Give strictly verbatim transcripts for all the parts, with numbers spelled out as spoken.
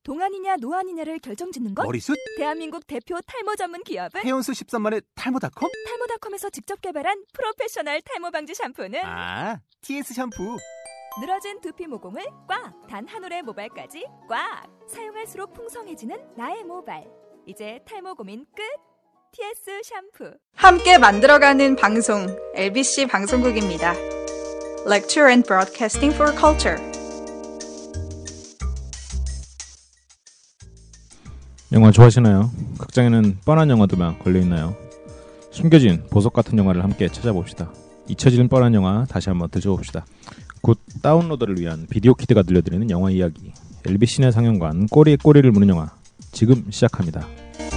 동안이냐 노안이냐를 결정짓는 것? 머리숱? 대한민국 대표 탈모 전문 기업은? 해온수 십삼만의 탈모닷컴? 탈모닷컴에서 직접 개발한 프로페셔널 탈모 방지 샴푸는? 아, 티에스 샴푸! 늘어진 두피 모공을 꽉! 단 한 올의 모발까지 꽉! 사용할수록 풍성해지는 나의 모발. 이제 탈모 고민 끝! 티에스 샴푸. 함께 만들어가는 방송 엘비씨 방송국입니다. Lecture and Broadcasting for Culture. 영화 좋아하시나요? 극장에는 뻔한 영화들만 걸려있나요? 숨겨진 보석 같은 영화를 함께 찾아봅시다. 잊혀지는 뻔한 영화 다시 한번 들춰봅시다. 곧 다운로더를 위한 비디오 키드가 들려드리는 영화 이야기, 엘비씨 내 상영관 꼬리에 꼬리를 무는 영화, 지금 시작합니다.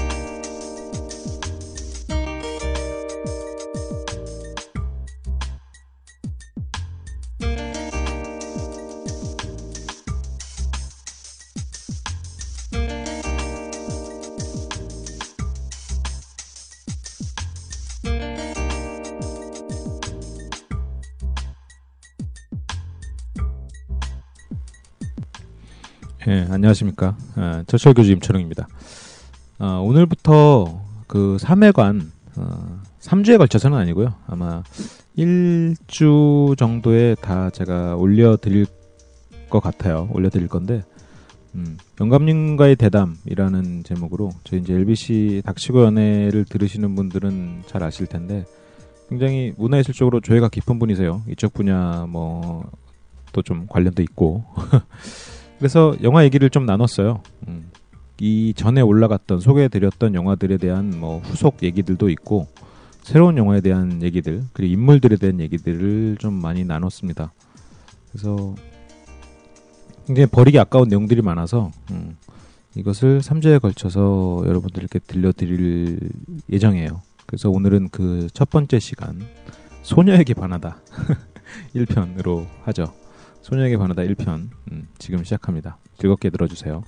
네, 안녕하십니까. 아, 저철교주 임철웅입니다. 아, 오늘부터 그 삼 회간, 어, 삼 주에 걸쳐서는 아니고요. 아마 일 주 정도에 다 제가 올려드릴 것 같아요. 올려드릴 건데, 음, 영감님과의 대담이라는 제목으로 저희 이제 엘비씨 닥치고 연애를 들으시는 분들은 잘 아실 텐데, 굉장히 문화예술적으로 조예가 깊은 분이세요. 이쪽 분야 뭐 또 좀 관련도 있고. 그래서 영화 얘기를 좀 나눴어요. 음, 이 전에 올라갔던 소개해드렸던 영화들에 대한 뭐 후속 얘기들도 있고 새로운 영화에 대한 얘기들 그리고 인물들에 대한 얘기들을 좀 많이 나눴습니다. 그래서 굉장히 버리기 아까운 내용들이 많아서 음, 이것을 삼 주에 걸쳐서 여러분들께 들려드릴 예정이에요. 그래서 오늘은 그 첫 번째 시간 소녀에게 반하다 일 편으로 하죠. 소녀에게 반하다 일 편 음, 지금 시작합니다. 즐겁게 들어주세요.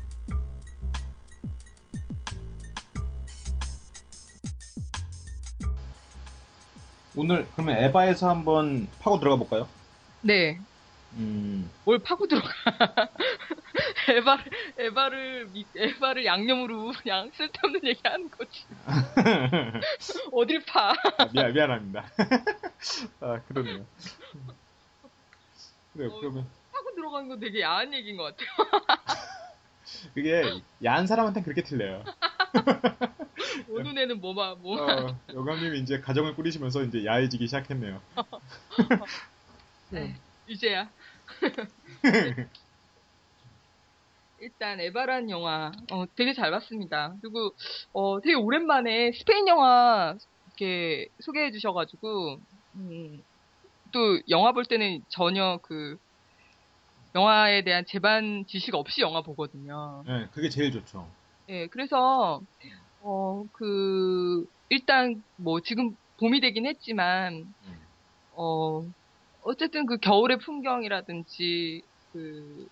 오늘 그러면 에바에서 한번 파고 들어가 볼까요? 네. 음. 뭘 파고 들어가? 에바를 에바를 미- 에바를 양념으로 그냥 쓸데없는 얘기하는 거지. 어딜 파? 아, 미안 미안합니다. 아 그러네요. 그래요. 어, 그러면 파고 들어가는 거 되게 야한 얘기인 것 같아요. 그게 야한 사람한테는 그렇게 틀려요. 오 눈에는 뭐마 뭐. 어, 여감님이 이제 가정을 꾸리시면서 이제 야해지기 시작했네요. 네, 이제야. 일단 에바란 영화 어, 되게 잘 봤습니다. 그리고 어, 되게 오랜만에 스페인 영화 이렇게 소개해 주셔가지고 음, 또 영화 볼 때는 전혀 그 영화에 대한 제반 지식 없이 영화 보거든요. 네, 그게 제일 좋죠. 예, 그래서 어, 그 일단 뭐 지금 봄이 되긴 했지만 음. 어, 어쨌든 그 겨울의 풍경이라든지 그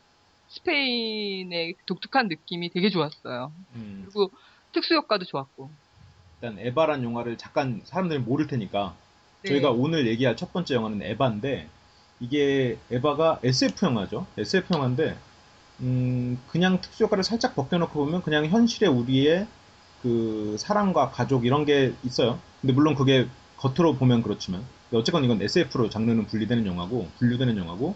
스페인의 독특한 느낌이 되게 좋았어요. 음. 그리고 특수 효과도 좋았고. 일단 에바란 영화를 잠깐 사람들이 모를 테니까 네. 저희가 오늘 얘기할 첫 번째 영화는 에바인데 이게 에바가 에스에프 영화죠. 에스에프 영화인데 음, 그냥 특수 효과를 살짝 벗겨놓고 보면 그냥 현실의 우리의 그 사랑과 가족 이런 게 있어요. 근데 물론 그게 겉으로 보면 그렇지만 어쨌건 이건 에스에프로 장르는 분리되는 영화고 분류되는 영화고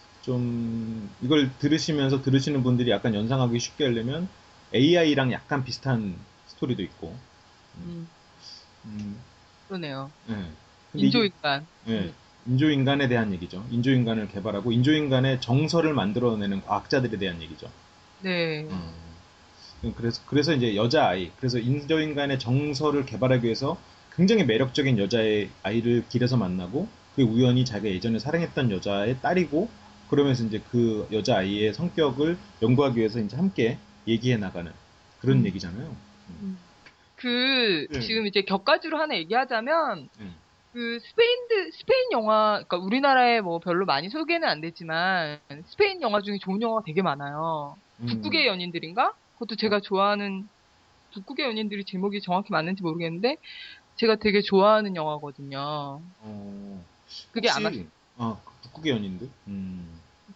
좀 이걸 들으시면서 들으시는 분들이 약간 연상하기 쉽게 하려면 에이아이랑 약간 비슷한 스토리도 있고 음, 음, 그러네요. 예. 근데 인조인간. 이게, 예, 음. 인조인간에 대한 얘기죠. 인조인간을 개발하고 인조인간의 정서를 만들어내는 과학자들에 대한 얘기죠. 네. 음. 그래서 그래서 이제 여자아이, 그래서 인조인간의 정서를 개발하기 위해서 굉장히 매력적인 여자의 아이를 길에서 만나고 그 우연히 자기가 예전에 사랑했던 여자의 딸이고 그러면서 이제 그 여자아이의 성격을 연구하기 위해서 이제 함께 얘기해 나가는 그런 음. 얘기잖아요. 음. 음. 그 네. 지금 이제 격가지로 하나 얘기하자면 음. 그 스페인 스페인 영화, 그러니까 우리나라에 뭐 별로 많이 소개는 안 되지만 스페인 영화 중에 좋은 영화가 되게 많아요. 음. 북극의 연인들인가? 그것도 제가 좋아하는 북극의 연인들이 제목이 정확히 맞는지 모르겠는데 제가 되게 좋아하는 영화거든요. 어, 그게 혹시 아마 아, 북극의 연인들? 음.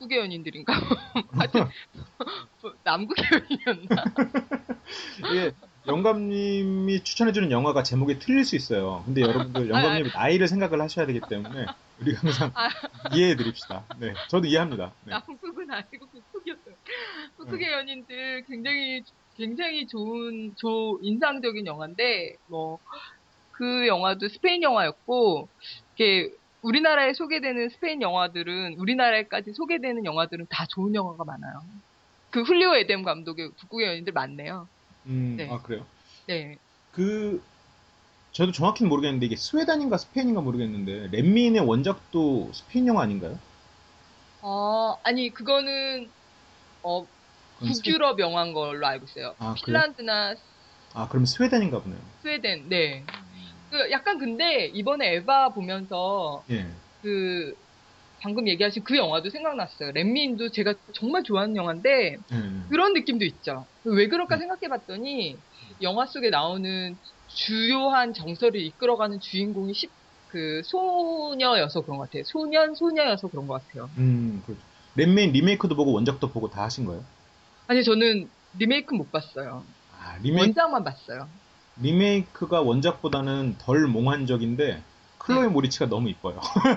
북극의 연인들인가? 하여튼 남극의 연인이었나? 이게 영감님이 추천해주는 영화가 제목이 틀릴 수 있어요. 근데 여러분들 영감님 나이를 생각을 하셔야 되기 때문에 우리가 항상 아. 이해해드립시다. 네, 저도 이해합니다. 네. 남극은 아니고 북극이었어요. 북극의 네. 연인들 굉장히 굉장히 좋은 조 인상적인 영화인데 뭐 그 영화도 스페인 영화였고 이게 우리나라에 소개되는 스페인 영화들은 우리나라에까지 소개되는 영화들은 다 좋은 영화가 많아요. 그 훌리오 에뎀 감독의 북극의 연인들 많네요. 음, 네. 아 그래요? 네. 그 저도 정확히는 모르겠는데 이게 스웨덴인가 스페인인가 모르겠는데 렛민의 원작도 스페인 영화 아닌가요? 어 아니 그거는 어 북유럽 스페... 영화인 걸로 알고 있어요. 아, 핀란드나 아 그럼 스웨덴인가 보네요. 스웨덴, 네. 그 약간 근데 이번에 에바 보면서 예. 그 방금 얘기하신 그 영화도 생각났어요. 렛민도 제가 정말 좋아하는 영화인데 예. 그런 느낌도 있죠. 왜 그럴까 예. 생각해봤더니 영화 속에 나오는 주요한 정서를 이끌어가는 주인공이 십, 그 소녀여서 그런 것 같아요. 소년 소녀여서 그런 것 같아요. 음, 그렇죠. 렛민 리메이크도 보고 원작도 보고 다 하신 거예요? 아니 저는 리메이크 못 봤어요. 아, 리메이크... 원작만 봤어요. 리메이크가 원작보다는 덜 몽환적인데 클로이 네. 모리치가 너무 이뻐요.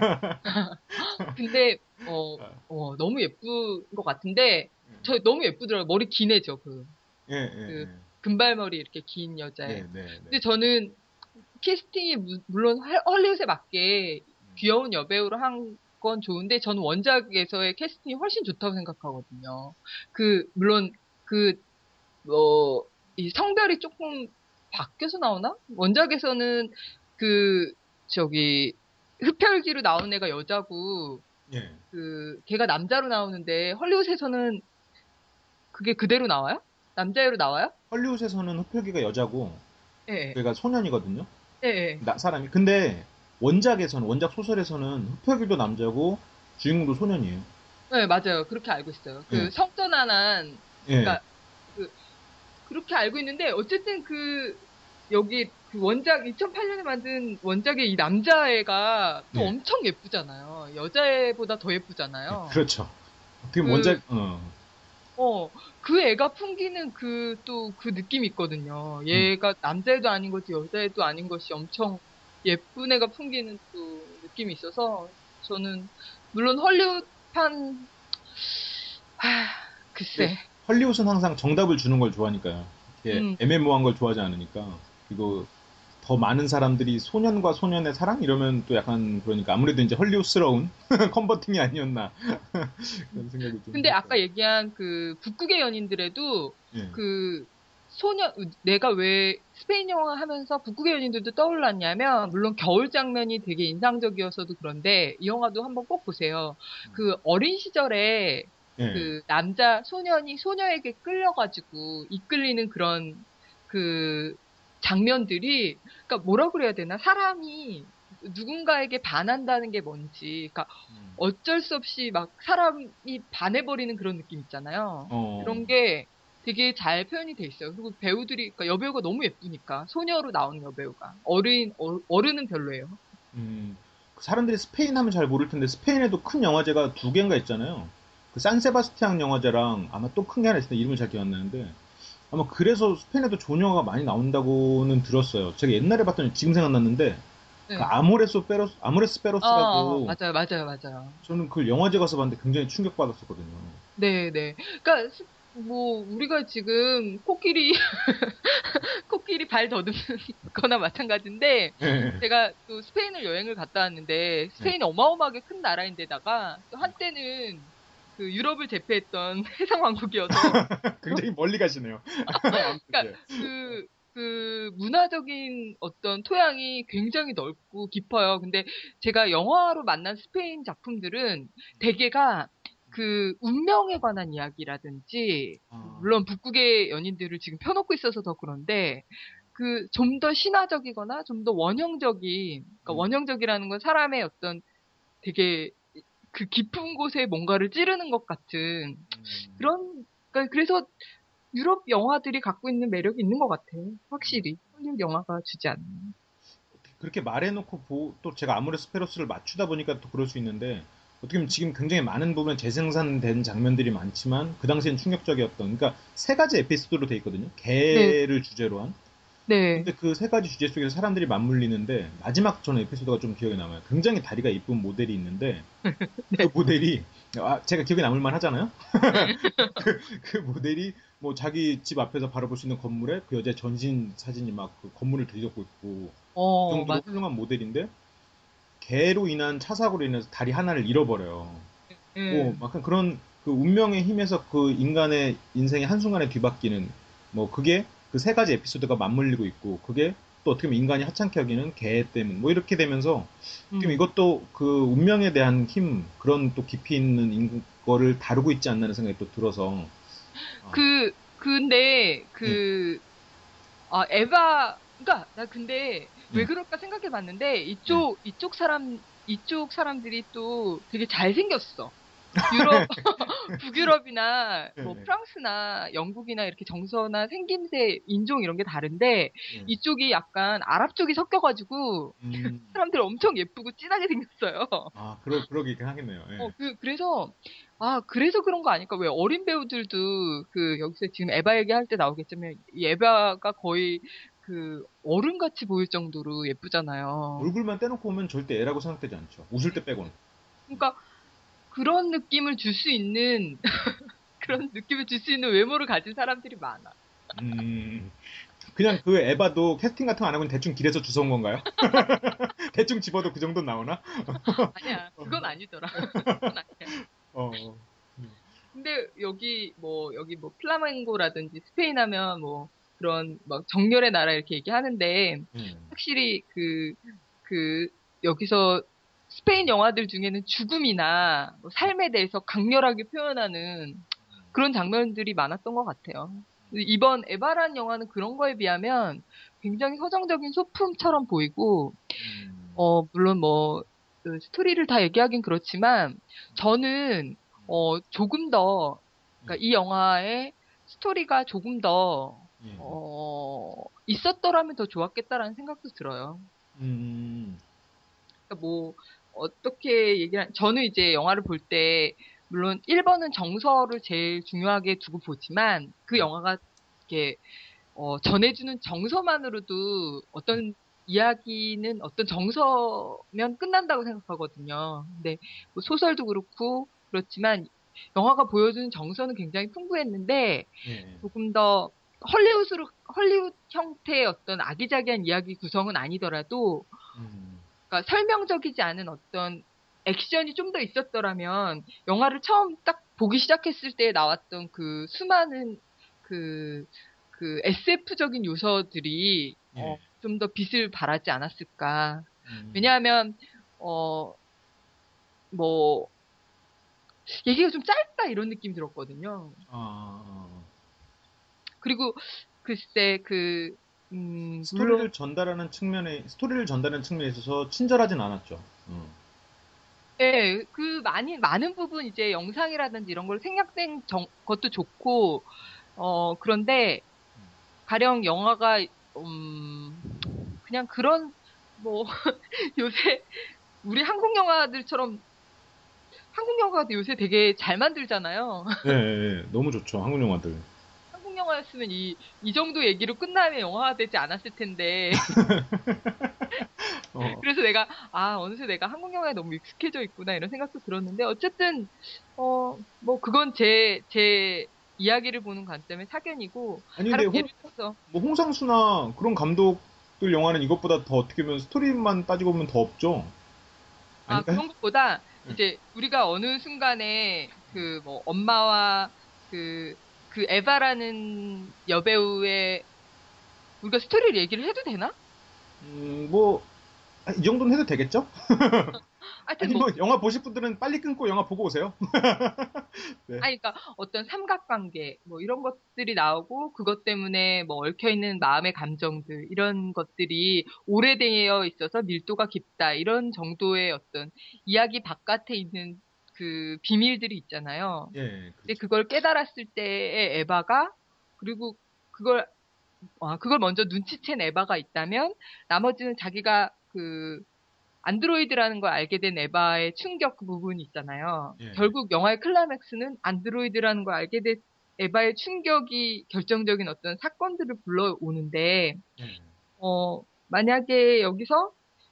근데 어, 어, 너무 예쁜 것 같은데 저 너무 예쁘더라고요. 머리 긴 애죠. 그, 예, 예, 그 예. 금발머리 이렇게 긴 여자애. 네, 네, 네. 근데 저는 캐스팅이 무, 물론 헐리우드에 맞게 귀여운 여배우로 한 건 좋은데 저는 원작에서의 캐스팅이 훨씬 좋다고 생각하거든요. 그 물론 그 뭐 이 성별이 조금 바뀌어서 나오나? 원작에서는 그 저기 흡혈귀로 나온 애가 여자고 예. 그 걔가 남자로 나오는데 헐리우드에서는 그게 그대로 나와요? 남자애로 나와요? 헐리우드에서는 흡혈귀가 여자고 예. 걔가 소년이거든요. 예. 나, 사람이. 근데 원작에서는 원작 소설에서는 흡혈귀도 남자고 주인공도 소년이에요. 네, 맞아요. 그렇게 알고 있어요. 그 예. 성전환한 그러니까 예. 그 그렇게 알고 있는데 어쨌든 그 여기 그 원작 이천팔 년에 만든 원작의 이 남자애가 또 네. 엄청 예쁘잖아요. 여자애보다 더 예쁘잖아요. 네, 그렇죠. 어떻게 그, 원작 어. 어, 그 애가 풍기는 그 또 그 느낌이 있거든요. 얘가 음. 남자애도 아닌 것이 여자애도 아닌 것이 엄청 예쁜 애가 풍기는 또 느낌이 있어서 저는 물론 헐리우드판 하, 글쎄. 네. 헐리우드는 항상 정답을 주는 걸 좋아하니까요. 음. 애매모호한 걸 좋아하지 않으니까. 그리고 더 많은 사람들이 소년과 소년의 사랑? 이러면 또 약간 그러니까 아무래도 이제 헐리우드스러운 컨버팅이 아니었나. 그런 생각이 좀. 근데 했어요. 아까 얘기한 그 북극의 연인들에도 예. 그 소년, 내가 왜 스페인 영화 하면서 북극의 연인들도 떠올랐냐면, 물론 겨울 장면이 되게 인상적이어서도 그런데, 이 영화도 한번 꼭 보세요. 그 어린 시절에 예. 그 남자 소년이 소녀에게 끌려가지고 이끌리는 그런 그 장면들이, 그러니까 뭐라 그래야 되나? 사람이 누군가에게 반한다는 게 뭔지, 그러니까 어쩔 수 없이 막 사람이 반해버리는 그런 느낌 있잖아요. 어. 그런 게 되게 잘 표현이 돼 있어요. 그리고 배우들이, 그러니까 여배우가 너무 예쁘니까, 소녀로 나오는 여배우가. 어린, 어, 어른은 별로예요. 음, 사람들이 스페인 하면 잘 모를 텐데, 스페인에도 큰 영화제가 두 개인가 있잖아요. 그 산세바스티앙 영화제랑 아마 또 큰 게 하나 있을 때 이름을 잘 기억 안 나는데, 아마 그래서 스페인에도 좋은 영화가 많이 나온다고는 들었어요. 제가 옛날에 봤더니 지금 생각났는데, 네. 그 아모레스 페로스, 아모레스 페로스라고. 어, 맞아요, 맞아요, 맞아요. 저는 그 영화제 가서 봤는데 굉장히 충격받았었거든요. 네, 네. 그러니까, 뭐, 우리가 지금 코끼리, 코끼리 발 더듬는 거나 마찬가지인데, 네. 제가 또 스페인을 여행을 갔다 왔는데, 스페인이 네. 어마어마하게 큰 나라인데다가, 또 한때는 그 유럽을 제패했던 해상왕국이어서. 굉장히 멀리 가시네요. 그러니까 그, 그 문화적인 어떤 토양이 굉장히 넓고 깊어요. 근데 제가 영화로 만난 스페인 작품들은 대개가 그 운명에 관한 이야기라든지 아. 물론 북극의 연인들을 지금 펴놓고 있어서 더 그런데 그 좀 더 신화적이거나 좀 더 원형적인 그러니까 음. 원형적이라는 건 사람의 어떤 되게 그 깊은 곳에 뭔가를 찌르는 것 같은 음. 그런 그러니까 그래서 유럽 영화들이 갖고 있는 매력이 있는 것 같아요. 확실히 헐리우드 영화가 주지 않는. 그렇게 말해놓고 보, 또 제가 아모레스 페로스를 맞추다 보니까 또 그럴 수 있는데 어떻게 보면 지금 굉장히 많은 부분에 재생산된 장면들이 많지만 그 당시엔 충격적이었던 그러니까 세 가지 에피소드로 돼 있거든요. 개를 주제로 한. 네. 근데 그 세 가지 주제 속에서 사람들이 맞물리는데 마지막 저는 에피소드가 좀 기억에 남아요. 굉장히 다리가 이쁜 모델이 있는데 그 모델이 아, 제가 기억에 남을 만 하잖아요. 그, 그 모델이 뭐 자기 집 앞에서 바라볼 수 있는 건물에 그 여자의 전신 사진이 막 그 건물을 들이덮고 있고 어, 그 정도로 맞아. 훌륭한 모델인데 개로 인한 차 사고로 인해서 다리 하나를 잃어버려요. 예. 뭐 약간 그런 그 운명의 힘에서 그 인간의 인생의 한순간에 뒤바뀌는 뭐 그게 그 세 가지 에피소드가 맞물리고 있고 그게 또 어떻게 보면 인간이 하찮게 여기는 개 때문 뭐 이렇게 되면서 어떻게 보면 음. 이것도 그 운명에 대한 힘 그런 또 깊이 있는 인- 거를 다루고 있지 않나는 생각이 또 들어서 아, 그, 근데, 그, 아, 에바, 그니까, 나 근데, 왜 예. 그럴까 생각해 봤는데, 이쪽, 이쪽 사람, 이쪽 사람들이 또 되게 잘생겼어. 유럽, 북유럽이나, 예, 뭐, 예, 프랑스나 영국이나 이렇게 정서나 생김새, 인종 이런 게 다른데, 예. 이쪽이 약간 아랍 쪽이 섞여가지고, 음, 사람들 엄청 예쁘고 진하게 생겼어요. 아 그러 그러긴 하겠네요. 어, 예. 그, 그래서, 아, 그래서 그런 거 아닐까? 왜 어린 배우들도, 그, 여기서 지금 에바 얘기할 때 나오겠지만, 이 에바가 거의, 그, 어른같이 보일 정도로 예쁘잖아요. 얼굴만 떼놓고 보면 절대 애라고 생각되지 않죠. 웃을 때 빼고는. 그러니까, 그런 느낌을 줄 수 있는, 그런 느낌을 줄 수 있는 외모를 가진 사람들이 많아. 음, 그냥 그 에바도 캐스팅 같은 거 안 하고 대충 길에서 주워온 건가요? 대충 집어도 그 정도 나오나? 아니야, 그건 아니더라. 그건 아니야. 어, 근데 여기 뭐 여기 뭐 플라멩고라든지 스페인 하면 뭐 그런 막 정열의 나라 이렇게 얘기하는데 음, 확실히 그 그 여기서 스페인 영화들 중에는 죽음이나 뭐 삶에 대해서 강렬하게 표현하는 그런 장면들이 많았던 것 같아요. 이번 에바란 영화는 그런 거에 비하면 굉장히 서정적인 소품처럼 보이고 음, 어 물론 뭐 그 스토리를 다 얘기하긴 그렇지만 저는 어, 조금 더, 그러니까 이 영화의 스토리가 조금 더, 예. 어, 있었더라면 더 좋았겠다라는 생각도 들어요. 음, 그러니까 뭐, 어떻게 얘기를, 저는 이제 영화를 볼 때, 물론 일 번은 정서를 제일 중요하게 두고 보지만, 그 영화가 이렇게, 어, 전해주는 정서만으로도 어떤 이야기는 어떤 정서면 끝난다고 생각하거든요. 근데 뭐 소설도 그렇고, 그렇지만 영화가 보여주는 정서는 굉장히 풍부했는데 예. 조금 더 헐리우드로 헐리우드 형태의 어떤 아기자기한 이야기 구성은 아니더라도 음, 그러니까 설명적이지 않은 어떤 액션이 좀 더 있었더라면 영화를 처음 딱 보기 시작했을 때 나왔던 그 수많은 그, 그 에스에프적인 요소들이 어, 예. 좀 더 빛을 발하지 않았을까. 음, 왜냐하면 어, 뭐 얘기가 좀 짧다 이런 느낌이 들었거든요. 아, 아. 그리고 글쎄 그 음, 물론 스토리를 전달하는 측면에, 스토리를 전달하는 측면에 있어서 친절하진 않았죠. 음, 예, 그 많이 많은 부분 이제 영상이라든지 이런 걸 생략된 정, 것도 좋고 어 그런데 가령 영화가 음 그냥 그런 뭐 요새 우리 한국 영화들처럼 한국 영화도 요새 되게 잘 만들잖아요. 예, 예, 예. 너무 좋죠. 한국 영화들. 한국 영화였으면 이, 이 정도 얘기로 끝나면 영화가 되지 않았을 텐데. 어, 그래서 내가, 아, 어느새 내가 한국 영화에 너무 익숙해져 있구나, 이런 생각도 들었는데, 어쨌든, 어, 뭐, 그건 제, 제 이야기를 보는 관점의 사견이고, 아니 근데 가령 홍, 예를 들어서, 뭐 홍상수나 그런 감독들 영화는 이것보다 더 어떻게 보면 스토리만 따지고 보면 더 없죠. 아, 아닌가요? 그런 것보다, 예. 이제, 우리가 어느 순간에, 그, 뭐, 엄마와, 그, 그 에바라는 여배우의, 우리가 스토리를 얘기를 해도 되나? 음, 뭐, 아, 이 정도는 해도 되겠죠? 하여튼 아니, 뭐, 뭐, 영화 보실 분들은 빨리 끊고 영화 보고 오세요. 네. 아니, 그러니까 어떤 삼각관계, 뭐 이런 것들이 나오고 그것 때문에 뭐 얽혀있는 마음의 감정들, 이런 것들이 오래되어 있어서 밀도가 깊다, 이런 정도의 어떤 이야기 바깥에 있는 그 비밀들이 있잖아요. 예, 근데 그렇죠. 그걸 깨달았을 때의 에바가, 그리고 그걸, 아, 그걸 먼저 눈치챈 에바가 있다면 나머지는 자기가 그 안드로이드라는 걸 알게 된 에바의 충격 그 부분이 있잖아요. 예. 결국 영화의 클라이맥스는 안드로이드라는 걸 알게 된 에바의 충격이 결정적인 어떤 사건들을 불러오는데, 예. 어, 만약에 여기서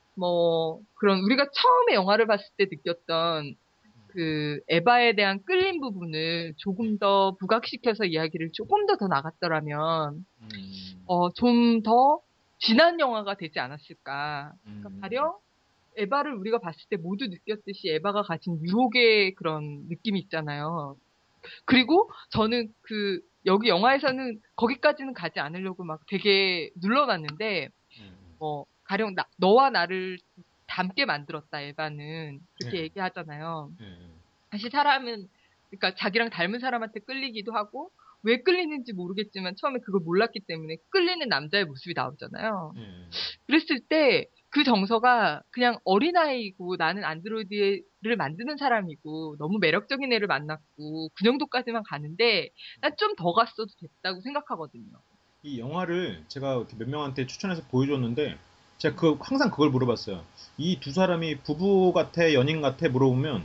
뭐 그런 우리가 처음에 영화를 봤을 때 느꼈던 그 에바에 대한 끌림 부분을 조금 더 부각시켜서 이야기를 조금 더 더 나갔더라면 음. 어, 좀 더 진한 영화가 되지 않았을까. 그러니까 음. 가령 에바를 우리가 봤을 때 모두 느꼈듯이 에바가 가진 유혹의 그런 느낌이 있잖아요. 그리고 저는 그 여기 영화에서는 거기까지는 가지 않으려고 막 되게 눌러놨는데 음. 뭐 가령 나, 너와 나를 닮게 만들었다 에바는 그렇게 네. 얘기하잖아요. 예. 사실 사람은 그러니까 자기랑 닮은 사람한테 끌리기도 하고 왜 끌리는지 모르겠지만 처음에 그걸 몰랐기 때문에 끌리는 남자의 모습이 나오잖아요. 예. 그랬을 때 그 정서가 그냥 어린아이고 나는 안드로이드를 만드는 사람이고 너무 매력적인 애를 만났고 그 정도까지만 가는데 난 좀 더 갔어도 됐다고 생각하거든요. 이 영화를 제가 이렇게 몇 명한테 추천해서 보여줬는데 제가 그 항상 그걸 물어봤어요. 이 두 사람이 부부 같아, 연인 같아 물어보면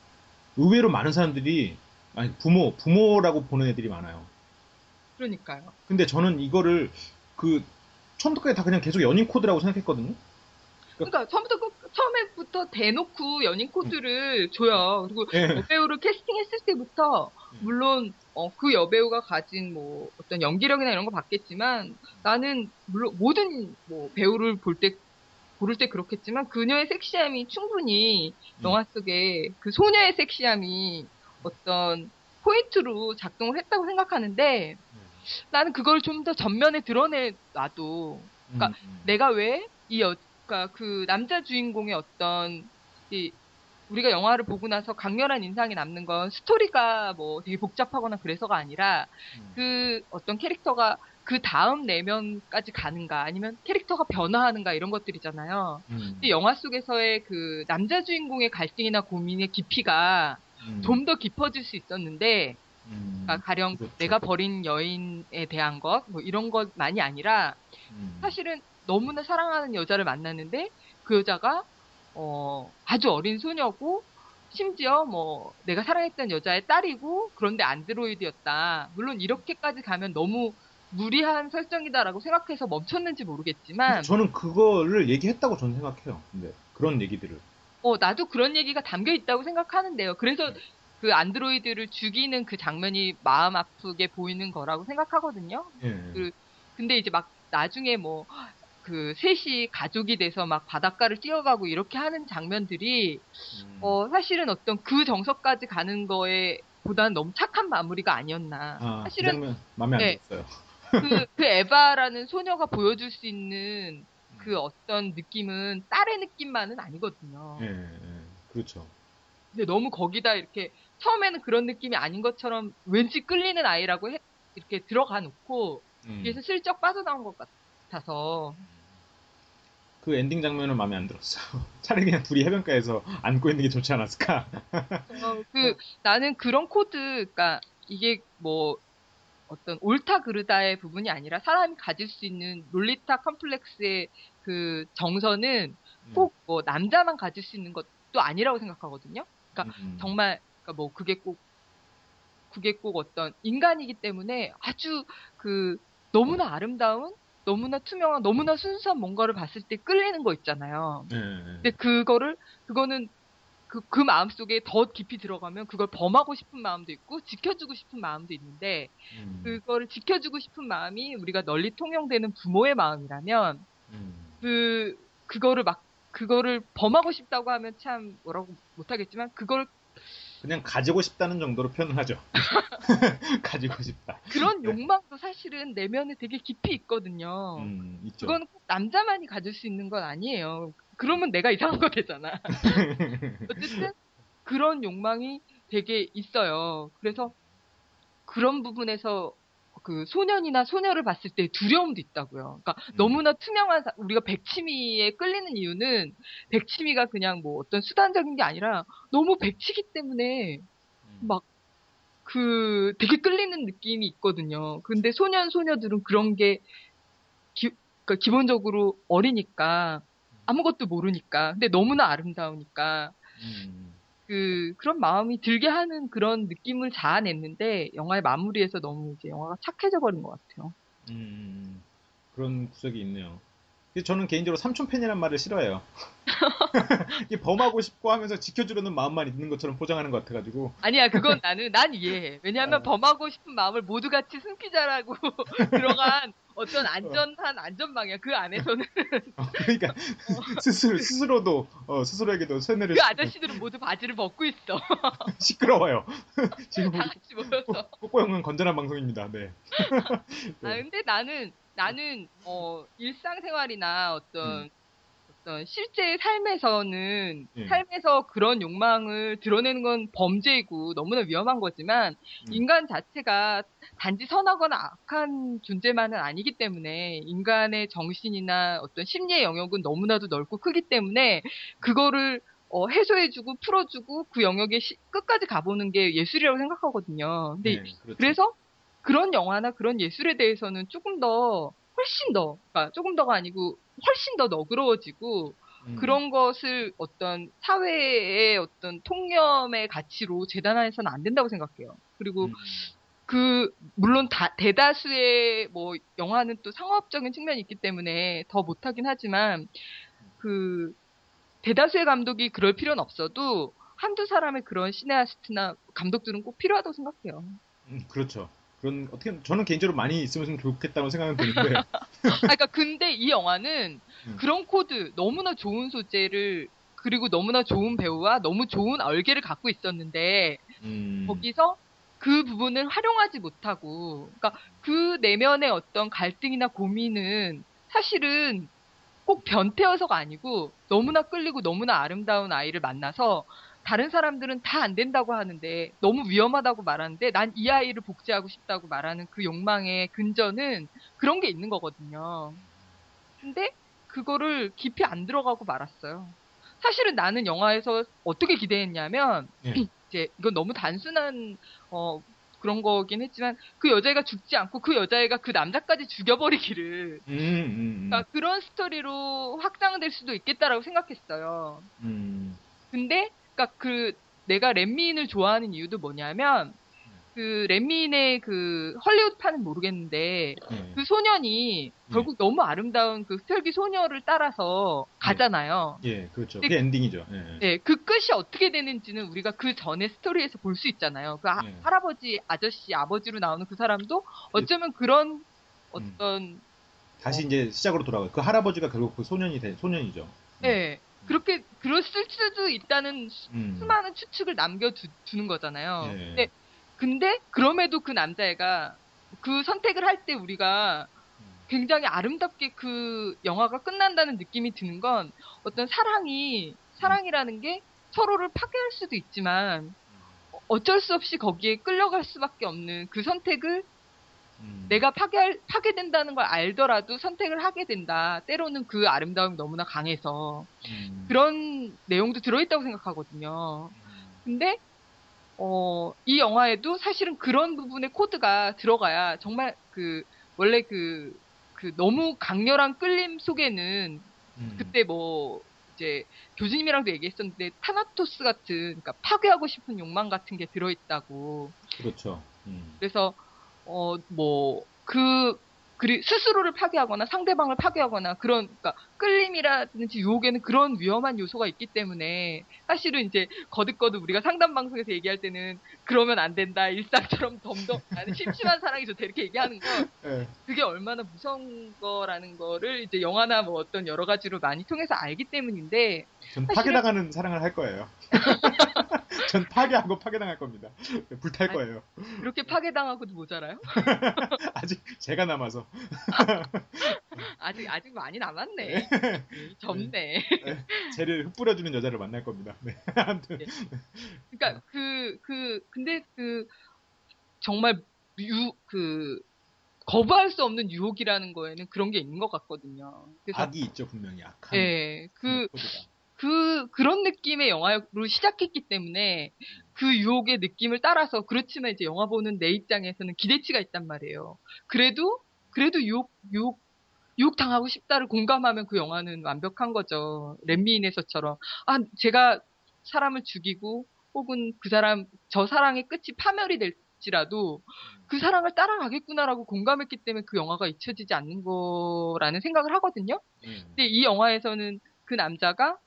의외로 많은 사람들이 아니 부모, 부모라고 보는 애들이 많아요. 그러니까요. 근데 저는 이거를 그 처음부터 다 그냥 계속 연인 코드라고 생각했거든요. 그러니까 처음부터 그- 처음에부터 대놓고 연인 코드를 줘요. 그리고 예. 여배우를 캐스팅했을 때부터 물론 어, 그 여배우가 가진 뭐 어떤 연기력이나 이런 거 봤겠지만 나는 물론 모든 뭐 배우를 볼 때 고를 때 그렇겠지만 그녀의 섹시함이 충분히 영화 속에 그 소녀의 섹시함이 어떤 포인트로 작동을 했다고 생각하는데 나는 그걸 좀 더 전면에 드러내놔도 그러니까 음. 내가 왜 이 여, 그러니까 그 남자 주인공의 어떤 이 우리가 영화를 보고 나서 강렬한 인상이 남는 건 스토리가 뭐 되게 복잡하거나 그래서가 아니라 그 어떤 캐릭터가 그 다음 내면까지 가는가 아니면 캐릭터가 변화하는가 이런 것들이잖아요. 음. 근데 영화 속에서의 그 남자 주인공의 갈등이나 고민의 깊이가 음. 좀 더 깊어질 수 있었는데 음. 그러니까 가령 그렇죠. 내가 버린 여인에 대한 것 뭐 이런 것만이 아니라 음. 사실은 너무나 사랑하는 여자를 만났는데 그 여자가 어 아주 어린 소녀고 심지어 뭐 내가 사랑했던 여자의 딸이고 그런데 안드로이드였다. 물론 이렇게까지 가면 너무 무리한 설정이다라고 생각해서 멈췄는지 모르겠지만 저는 그거를 얘기했다고 저는 생각해요. 근데 그런 얘기들을. 어 나도 그런 얘기가 담겨 있다고 생각하는데요. 그래서 그 안드로이드를 죽이는 그 장면이 마음 아프게 보이는 거라고 생각하거든요. 예. 그 근데 이제 막 나중에 뭐 그 셋이 가족이 돼서 막 바닷가를 뛰어가고 이렇게 하는 장면들이 음. 어 사실은 어떤 그 정서까지 가는 거에 보다는 너무 착한 마무리가 아니었나. 아, 그 사실은 장면 마음에 안 네. 들었어요. 그, 그 에바라는 소녀가 보여줄 수 있는 그 어떤 느낌은 딸의 느낌만은 아니거든요. 예, 예. 그렇죠. 근데 너무 거기다 이렇게 처음에는 그런 느낌이 아닌 것처럼 왠지 끌리는 아이라고 해, 이렇게 들어가 놓고 음. 뒤에서 슬쩍 빠져나온 것 같아서 그 엔딩 장면은 마음에 안 들었어요. 차라리 그냥 둘이 해변가에서 안고 있는 게 좋지 않았을까? 어, 그 나는 그런 코드, 그러니까 이게 뭐 어떤 옳다 그르다의 부분이 아니라 사람이 가질 수 있는 롤리타 컴플렉스의 그 정서는 꼭 뭐 남자만 가질 수 있는 것도 아니라고 생각하거든요. 그러니까 음. 정말 그러니까 뭐 그게 꼭 그게 꼭 어떤 인간이기 때문에 아주 그 너무나 아름다운 너무나 투명한 너무나 순수한 뭔가를 봤을 때 끌리는 거 있잖아요. 예, 예. 근데 그거를 그거는 그, 그 마음 속에 더 깊이 들어가면 그걸 범하고 싶은 마음도 있고 지켜주고 싶은 마음도 있는데 음. 그거를 지켜주고 싶은 마음이 우리가 널리 통용되는 부모의 마음이라면 음. 그 그거를 막 그거를 범하고 싶다고 하면 참 뭐라고 못하겠지만 그걸 그냥 가지고 싶다는 정도로 표현을 하죠. 가지고 싶다. 그런 네. 욕망도 사실은 내면에 되게 깊이 있거든요. 음, 있죠. 그건 꼭 남자만이 가질 수 있는 건 아니에요. 그러면 내가 이상한 거 되잖아. 어쨌든 그런 욕망이 되게 있어요. 그래서 그런 부분에서 그 소년이나 소녀를 봤을 때 두려움도 있다고요. 그러니까 음. 너무나 투명한 사- 우리가 백치미에 끌리는 이유는 백치미가 그냥 뭐 어떤 수단적인 게 아니라 너무 백치기 때문에 막 그 되게 끌리는 느낌이 있거든요. 근데 소년 소녀들은 그런 게 기, 그러니까 기본적으로 어리니까 아무것도 모르니까. 근데 너무나 아름다우니까. 음. 그, 그런 마음이 들게 하는 그런 느낌을 자아냈는데, 영화의 마무리에서 너무 이제 영화가 착해져 버린 것 같아요. 음, 그런 구석이 있네요. 근데 저는 개인적으로 삼촌 팬이란 말을 싫어해요. 이게 범하고 싶고 하면서 지켜주려는 마음만 있는 것처럼 포장하는 것 같아가지고. 아니야, 그건 나는, 난 이해해. 왜냐하면 어. 범하고 싶은 마음을 모두 같이 숨기자라고 들어간 어떤 안전한 안전망이야. 그 안에서는. 어, 그러니까 스스로 스스로도 어, 스스로에게도 세뇌를 그 시키는- 아저씨들은 모두 바지를 벗고 있어. 시끄러워요. 지금 다 같이 모여서. 뽀뽀 형은 건전한 방송입니다. 네. 아, 근데 나는, 나는, 어, 일상생활이나 어떤, 음. 어떤 실제 삶에서는, 예. 삶에서 그런 욕망을 드러내는 건 범죄이고 너무나 위험한 거지만, 음. 인간 자체가 단지 선하거나 악한 존재만은 아니기 때문에, 인간의 정신이나 어떤 심리의 영역은 너무나도 넓고 크기 때문에, 그거를 어, 해소해주고 풀어주고 그 영역에 시- 끝까지 가보는 게 예술이라고 생각하거든요. 근데 네, 그렇죠. 그래서 그런 영화나 그런 예술에 대해서는 조금 더, 훨씬 더, 그러니까 조금 더가 아니고 훨씬 더 너그러워지고 음. 그런 것을 어떤 사회의 어떤 통념의 가치로 재단해서는 안 된다고 생각해요. 그리고 음. 그, 물론 다, 대다수의 뭐 영화는 또 상업적인 측면이 있기 때문에 더 못하긴 하지만 그 대다수의 감독이 그럴 필요는 없어도 한두 사람의 그런 시네아스트나 감독들은 꼭 필요하다고 생각해요. 음, 그렇죠. 그런 어떻게 저는 개인적으로 많이 있으면 좋겠다는 생각은 드는데. 아, 그러니까 근데 이 영화는 음. 그런 코드, 너무나 좋은 소재를 그리고 너무나 좋은 배우와 너무 좋은 얼개를 갖고 있었는데 음. 거기서 그 부분을 활용하지 못하고, 그러니까 그 내면의 어떤 갈등이나 고민은 사실은 꼭 변태여서가 아니고 너무나 끌리고 너무나 아름다운 아이를 만나서 다른 사람들은 다 안 된다고 하는데 너무 위험하다고 말하는데 난 이 아이를 복제하고 싶다고 말하는 그 욕망의 근저는 그런 게 있는 거거든요. 근데 그거를 깊이 안 들어가고 말았어요. 사실은 나는 영화에서 어떻게 기대했냐면 예. 이제 이건 너무 단순한 어 그런 거긴 했지만 그 여자애가 죽지 않고 그 여자애가 그 남자까지 죽여버리기를 음, 음, 음. 그러니까 그런 스토리로 확장될 수도 있겠다라고 생각했어요. 음. 근데 그러니까 그 내가 렛미인을 좋아하는 이유도 뭐냐면 그 렛미인의 그 헐리우드판은 모르겠는데 예. 그 소년이 결국 너무 아름다운 그 스텔기 소녀를 따라서 가잖아요. 예, 그렇죠. 근데 그게 엔딩이죠. 예. 네, 그 끝이 어떻게 되는지는 우리가 그 전에 스토리에서 볼 수 있잖아요. 그 아- 네. 할아버지, 아저씨, 아버지로 나오는 그 사람도 어쩌면 그런 음. 어떤 다시 어. 이제 시작으로 돌아가요. 그 할아버지가 결국 그 소년이 된 소년이죠. 음. 네, 그렇게 그랬을 수도 있다는 수- 음. 수많은 추측을 남겨두는 거잖아요. 예. 근데, 근데 그럼에도 그 남자애가 그 선택을 할 때 우리가 굉장히 아름답게 그 영화가 끝난다는 느낌이 드는 건 어떤 사랑이 사랑이라는 게 서로를 파괴할 수도 있지만 어쩔 수 없이 거기에 끌려갈 수밖에 없는 그 선택을 음. 내가 파괴할, 파괴된다는 걸 알더라도 선택을 하게 된다. 때로는 그 아름다움이 너무나 강해서. 음. 그런 내용도 들어있다고 생각하거든요. 근데, 어, 이 영화에도 사실은 그런 부분의 코드가 들어가야 정말 그, 원래 그, 그 너무 강렬한 끌림 속에는 음. 그때 뭐, 이제 교수님이랑도 얘기했었는데 타나토스 같은, 그러니까 파괴하고 싶은 욕망 같은 게 들어있다고. 그렇죠. 음. 그래서 어, 뭐, 그, 그리, 스스로를 파괴하거나 상대방을 파괴하거나 그런, 그러니까 끌림이라든지 유혹에는 그런 위험한 요소가 있기 때문에 사실은 이제 거듭거듭 우리가 상담 방송에서 얘기할 때는 그러면 안 된다. 일상처럼 덤덤, 나는 심심한 사랑이 좋다. 이렇게 얘기하는 건 예. 그게 얼마나 무서운 거라는 거를 이제 영화나 뭐 어떤 여러 가지로 많이 통해서 알기 때문인데 전 사실은- 파괴당하는 사랑을 할 거예요. 전 파괴하고 파괴당할 겁니다. 불탈 아니, 거예요. 그렇게 파괴당하고도 모자라요? 아직 제가 남아서. 아직, 아직 많이 남았네. 젊네. 쟤를 흩뿌려주는 여자를 만날 겁니다. 네. 아무튼. 그러니까 그, 그, 근데 그, 정말 유, 그, 거부할 수 없는 유혹이라는 거에는 그런 게 있는 것 같거든요. 그래서, 악이 있죠, 분명히. 악한. 예, 그, 코드가. 그, 그런 느낌의 영화로 시작했기 때문에 그 유혹의 느낌을 따라서 그렇지만 이제 영화 보는 내 입장에서는 기대치가 있단 말이에요. 그래도, 그래도 유혹, 유혹, 유혹당하고 싶다를 공감하면 그 영화는 완벽한 거죠. 렛미인에서처럼. 아, 제가 사람을 죽이고 혹은 그 사람, 저 사랑의 끝이 파멸이 될지라도 그 사랑을 따라가겠구나라고 공감했기 때문에 그 영화가 잊혀지지 않는 거라는 생각을 하거든요. 근데 이 영화에서는 그 남자가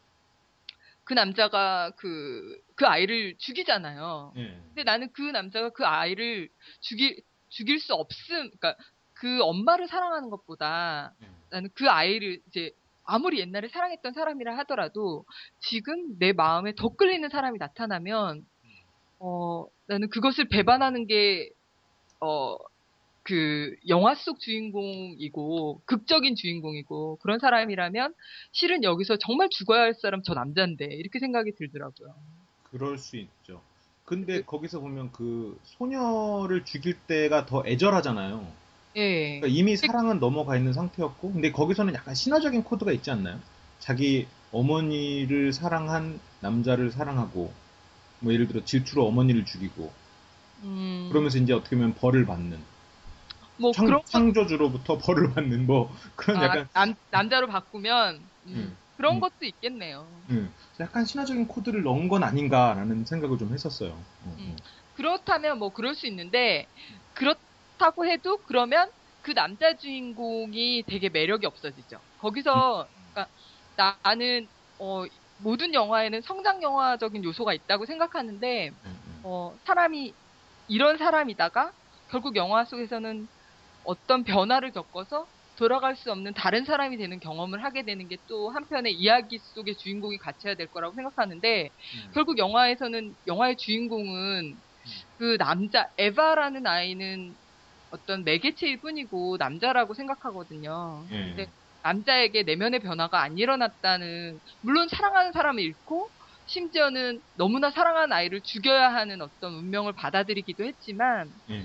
그 남자가 그, 그 아이를 죽이잖아요. 근데 나는 그 남자가 그 아이를 죽일, 죽일 수 없음, 그러니까 그 엄마를 사랑하는 것보다 나는 그 아이를 이제 아무리 옛날에 사랑했던 사람이라 하더라도 지금 내 마음에 더 끌리는 사람이 나타나면 어 나는 그것을 배반하는 게 어 그 영화 속 주인공이고 극적인 주인공이고 그런 사람이라면 실은 여기서 정말 죽어야 할 사람 저 남자인데 이렇게 생각이 들더라고요. 그럴 수 있죠. 근데 거기서 보면 그 소녀를 죽일 때가 더 애절하잖아요. 예. 그러니까 이미 사랑은 넘어가 있는 상태였고, 근데 거기서는 약간 신화적인 코드가 있지 않나요? 자기 어머니를 사랑한 남자를 사랑하고, 뭐 예를 들어 질투로 어머니를 죽이고, 음, 그러면서 이제 어떻게 보면 벌을 받는, 뭐 창, 그런 것 창조주로부터 벌을 받는 뭐 그런 아, 약간, 남, 남자로 바꾸면 음, 음, 그런 음. 것도 있겠네요. 음, 약간 신화적인 코드를 넣은 건 아닌가라는 생각을 좀 했었어요. 어, 음, 어. 그렇다면 뭐 그럴 수 있는데 그렇다고 해도 그러면 그 남자 주인공이 되게 매력이 없어지죠. 거기서 그러니까 나는 어, 모든 영화에는 성장 영화적인 요소가 있다고 생각하는데 음, 음. 어, 사람이 이런 사람이다가 결국 영화 속에서는 어떤 변화를 겪어서 돌아갈 수 없는 다른 사람이 되는 경험을 하게 되는 게 또 한편의 이야기 속의 주인공이 갖춰야 될 거라고 생각하는데 음. 결국 영화에서는 영화의 주인공은 그 남자 에바라는 아이는 어떤 매개체일 뿐이고 남자라고 생각하거든요. 예. 근데 남자에게 내면의 변화가 안 일어났다는 물론 사랑하는 사람을 잃고 심지어는 너무나 사랑하는 아이를 죽여야 하는 어떤 운명을 받아들이기도 했지만 예.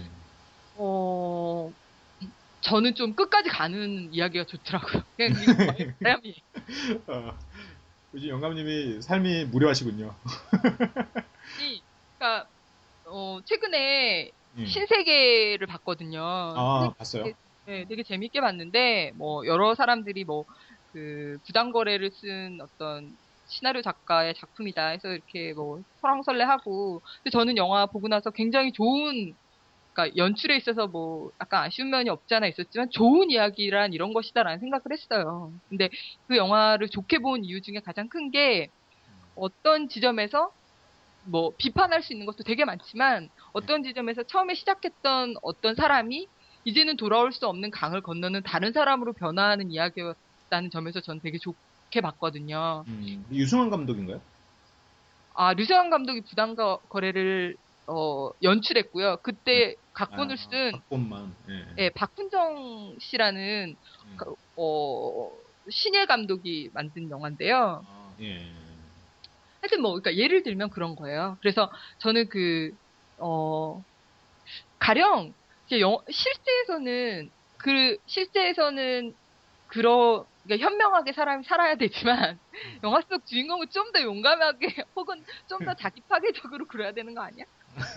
어 저는 좀 끝까지 가는 이야기가 좋더라고요. 그냥 이거 거의 사람이 아, 요즘 영감님이 삶이 무료하시군요. 그러니까 어 최근에 음. 신세계를 봤거든요. 아, 봤어요? 되게, 네, 되게 재밌게 봤는데 뭐 여러 사람들이 뭐 그 부당거래를 쓴 어떤 시나리오 작가의 작품이다 해서 이렇게 뭐 설왕설래하고 근데 저는 영화 보고 나서 굉장히 좋은 그러니까 연출에 있어서 뭐 약간 아쉬운 면이 없지 않아 있었지만 좋은 이야기란 이런 것이다라는 생각을 했어요. 근데 그 영화를 좋게 본 이유 중에 가장 큰 게 어떤 지점에서 뭐 비판할 수 있는 것도 되게 많지만 어떤 지점에서 처음에 시작했던 어떤 사람이 이제는 돌아올 수 없는 강을 건너는 다른 사람으로 변화하는 이야기였다는 점에서 전 되게 좋게 봤거든요. 음, 유승환 감독인가요? 아, 류세환 감독이 부당거래를 어, 연출했고요. 그때 각본을 아, 쓴 각본만. 예. 예, 박훈정 씨라는 음. 그, 어, 신예 감독이 만든 영화인데요. 아, 예. 하여튼 뭐, 그러니까 예를 들면 그런 거예요. 그래서 저는 그, 어, 가령, 이제 영, 실제에서는, 그, 실제에서는, 그러, 그러니까 현명하게 사람이 살아야 되지만, 영화 속 주인공은 좀 더 용감하게, 혹은 좀 더 자기 파괴적으로 그려야 되는 거 아니야?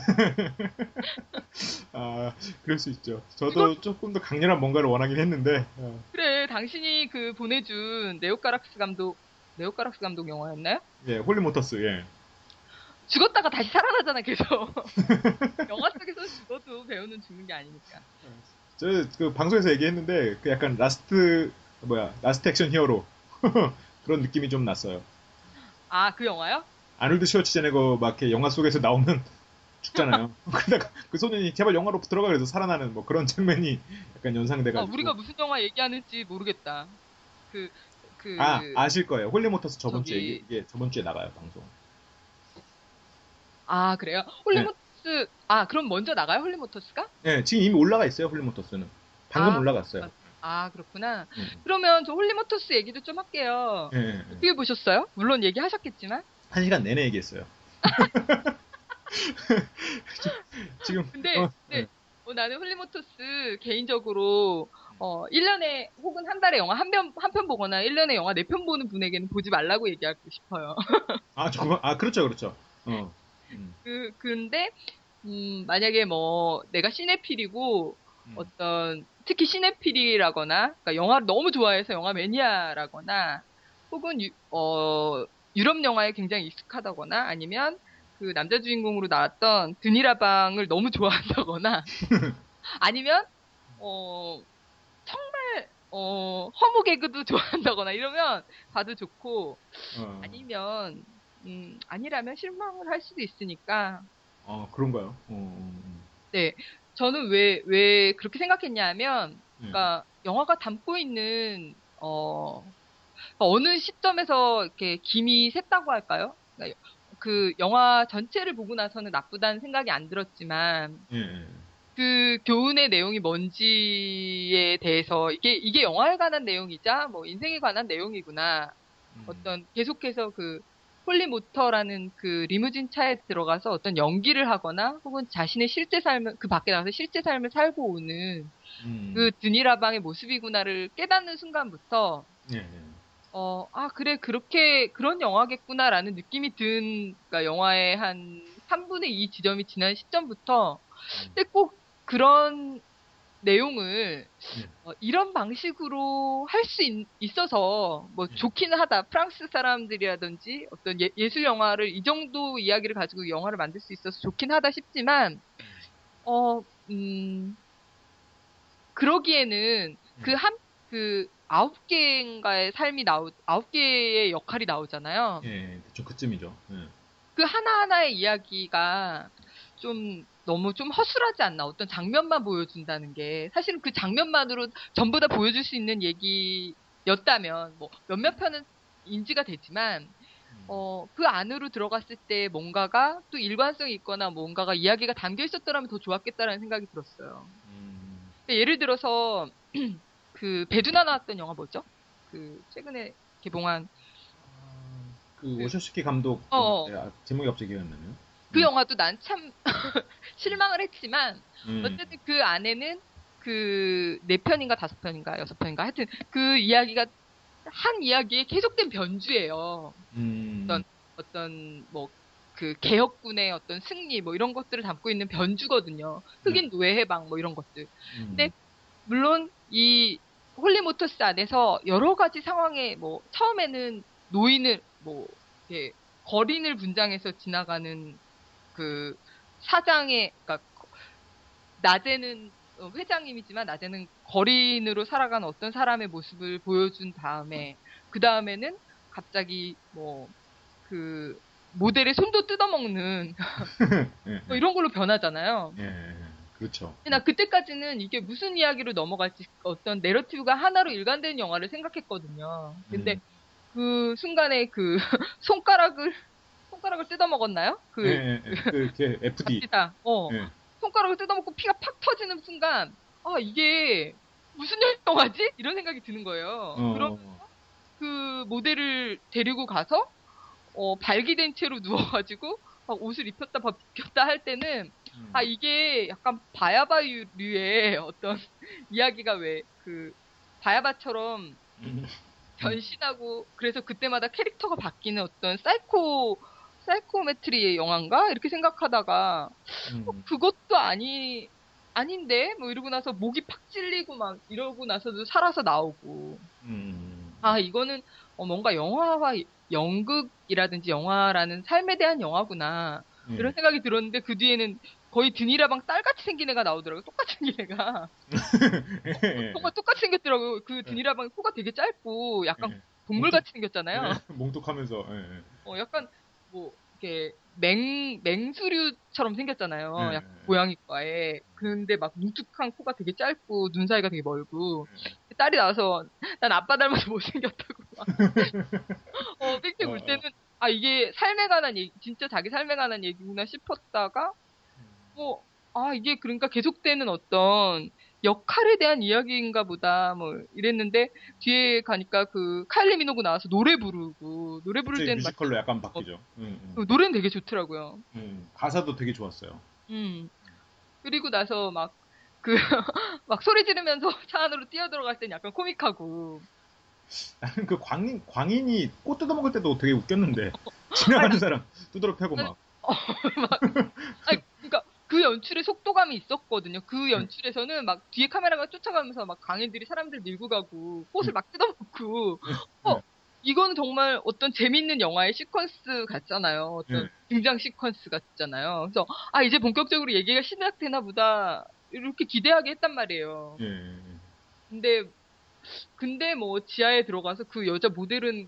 아, 그럴 수 있죠. 저도 조금 더 강렬한 뭔가를 원하긴 했는데. 어. 그래, 당신이 그 보내준 네오가락스 감독, 네오가락스 감독 영화였나요? 예, 홀리모터스, 예. 죽었다가 다시 살아나잖아, 계속. 영화 속에서 죽어도 배우는 죽는 게 아니니까. 저 그 방송에서 얘기했는데 그 약간 라스트 뭐야 라스트 액션 히어로 그런 느낌이 좀 났어요. 아, 그 영화요? 아놀드 슈워츠제네거 막 이렇게 영화 속에서 나오면 죽잖아요. 그러다가 그 소년이 제발 영화로 들어가 그래서 살아나는 뭐 그런 장면이 약간 아, 연상돼가지고. 우리가 무슨 영화 얘기하는지 모르겠다. 그, 그. 아 아실 거예요. 홀리모터스 저번 저기- 주에 이게 저번 주에 나가요 방송. 아, 그래요? 홀리모터스, 아, 그럼 먼저 나가요, 홀리모터스가? 네, 지금 이미 올라가 있어요 홀리모터스는. 방금 아, 올라갔어요. 아, 그렇구나. 음. 그러면 저 홀리모터스 얘기도 좀 할게요. 예, 예, 예. 어떻게 보셨어요? 물론 얘기하셨겠지만. 한 시간 내내 얘기했어요. 지금 근데, 어, 근데 예. 어, 나는 홀리모터스 개인적으로 어, 일 년에 혹은 한 달에 영화 한 편, 한 편 보거나 일 년에 영화 네 편 보는 분에게는 보지 말라고 얘기하고 싶어요. 아 저거 아 그렇죠 그렇죠. 어. 음. 그, 근데, 음, 만약에 뭐, 내가 시네필이고, 음. 어떤, 특히 시네필이라거나, 그러니까 영화를 너무 좋아해서 영화 매니아라거나, 혹은 유, 어, 유럽 영화에 굉장히 익숙하다거나, 아니면 그 남자 주인공으로 나왔던 드니라방을 너무 좋아한다거나, 아니면 어, 정말 어, 허무 개그도 좋아한다거나 이러면 봐도 좋고, 어. 아니면 음, 아니라면 실망을 할 수도 있으니까. 어, 그런가요? 어, 네, 저는 왜, 왜 그렇게 생각했냐면, 네. 그러니까 영화가 담고 있는 어, 어느 시점에서 이렇게 김이 샜다고 할까요? 그러니까 그 영화 전체를 보고 나서는 나쁘다는 생각이 안 들었지만, 예, 예. 그 교훈의 내용이 뭔지에 대해서 이게 이게 영화에 관한 내용이자 뭐 인생에 관한 내용이구나. 음. 어떤 계속해서 그 홀리 모터라는 그 리무진 차에 들어가서 어떤 연기를 하거나 혹은 자신의 실제 삶을 그 밖에 나가서 실제 삶을 살고 오는 음. 그 드니라방의 모습이구나를 깨닫는 순간부터 예, 예. 어, 아, 그래, 그렇게, 그런 영화겠구나라는 느낌이 든, 그러니까 영화의 한 삼분의 이 지점이 지난 시점부터, 근데 꼭 그런 내용을, 예. 어, 이런 방식으로 할 수 있어서, 뭐, 예. 좋기는 하다. 프랑스 사람들이라든지, 어떤 예, 예술 영화를, 이 정도 이야기를 가지고 영화를 만들 수 있어서 좋긴 하다 싶지만, 어, 음, 그러기에는 그 한, 그 아홉 개인가의 삶이 나오, 아홉 개의 역할이 나오잖아요. 예, 대충 그쯤이죠. 예. 그 하나하나의 이야기가 좀 너무 좀 허술하지 않나. 어떤 장면만 보여준다는 게. 사실은 그 장면만으로 전부 다 보여줄 수 있는 얘기였다면, 뭐, 몇몇 편은 인지가 되지만, 어, 그 안으로 들어갔을 때 뭔가가 또 일관성이 있거나 뭔가가 이야기가 담겨 있었더라면 더 좋았겠다라는 생각이 들었어요. 음. 예를 들어서 그 배두나 나왔던 영화 뭐죠? 그 최근에 개봉한 그 오쇼스키 감독 어, 아, 제목이 갑자기 기억이 안 나네요. 그 음. 영화도 난 참 실망을 했지만 음. 어쨌든 그 안에는 그 네 편인가 다섯 편인가 여섯 편인가 하여튼 그 이야기가 한 이야기에 계속된 변주예요. 음. 어떤 어떤 뭐 그 개혁군의 어떤 승리 뭐 이런 것들을 담고 있는 변주거든요. 흑인 노예 해방 뭐 이런 것들. 음. 근데 물론 이 홀리모터스 안에서 여러 가지 상황에 뭐 처음에는 노인을 뭐 이렇게 거린을 분장해서 지나가는 그 사장의 그러니까 낮에는 회장님이지만 낮에는 거린으로 살아가는 어떤 사람의 모습을 보여준 다음에 그 다음에는 갑자기 뭐 그 모델의 손도 뜯어먹는 예, 뭐 예. 이런 걸로 변하잖아요. 예, 예. 그렇죠. 나 그때까지는 이게 무슨 이야기로 넘어갈지 어떤 내러티브가 하나로 일관되는 영화를 생각했거든요. 근데 음. 그 순간에 그 손가락을 손가락을 뜯어먹었나요? 그 예, 예, 예. 그, 그 에프디. 갑시다. 어 예. 손가락을 뜯어먹고 피가 팍 터지는 순간 아 이게 무슨 영화지? 이런 생각이 드는 거예요. 어. 그럼 그 모델을 데리고 가서 어 발기된 채로 누워가지고 막 옷을 입혔다 벗겼다 할 때는 음. 아 이게 약간 바야바류의 어떤 이야기가 왜 그 바야바처럼 음. 변신하고 그래서 그때마다 캐릭터가 바뀌는 어떤 사이코 사이코메트리의 영화인가 이렇게 생각하다가 음. 어, 그것도 아니 아닌데 뭐 이러고 나서 목이 팍 찔리고 막 이러고 나서도 살아서 나오고 음. 아 이거는 어, 뭔가 영화와 연극이라든지 영화라는 삶에 대한 영화구나 예. 이런 생각이 들었는데 그 뒤에는 거의 드니라방 딸같이 생긴 애가 나오더라고요. 똑같이 생긴 애가. 예. 정말 똑같이 생겼더라고요. 그 드니라방이 코가 되게 짧고 약간 예. 동물같이 생겼잖아요. 예. 몽뚝하면서. 예, 예. 어, 약간 뭐 이렇게 맹 맹수류처럼 생겼잖아요. 네. 약간 고양이과에. 근데 막 뭉툭한 코가 되게 짧고 눈 사이가 되게 멀고 딸이 나와서 난 아빠 닮아서 못생겼다고 막 어, 뺑뺑 울 때는 아 이게 삶에 관한 얘기 진짜 자기 삶에 관한 얘기구나 싶었다가 뭐 아 이게 그러니까 계속되는 어떤 역할에 대한 이야기인가 보다 뭐 이랬는데 뒤에 가니까 그 카일리 미노그 나와서 노래 부르고 노래 부를 갑자기 때는 뮤지컬로 막, 약간 바뀌죠. 음, 음. 어, 노래는 되게 좋더라고요. 음. 가사도 되게 좋았어요. 음. 그리고 나서 막, 그, 막 소리 지르면서 차 안으로 뛰어 들어갈 땐 약간 코믹하고. 나는 그 광인, 광인이 꽃 뜯어먹을 때도 되게 웃겼는데. 지나가는 사람 두드러 패고 막. 막, 아니, 그러니까 그 연출에 속도감이 있었거든요. 그 연출에서는 막 뒤에 카메라가 쫓아가면서 막 광인들이 사람들 밀고 가고 꽃을 막 뜯어먹고 어 이거는 정말 어떤 재밌는 영화의 시퀀스 같잖아요. 어떤 네. 등장 시퀀스 같잖아요. 그래서 아 이제 본격적으로 얘기가 시작되나 보다 이렇게 기대하게 했단 말이에요. 예. 근데 근데 뭐 지하에 들어가서 그 여자 모델은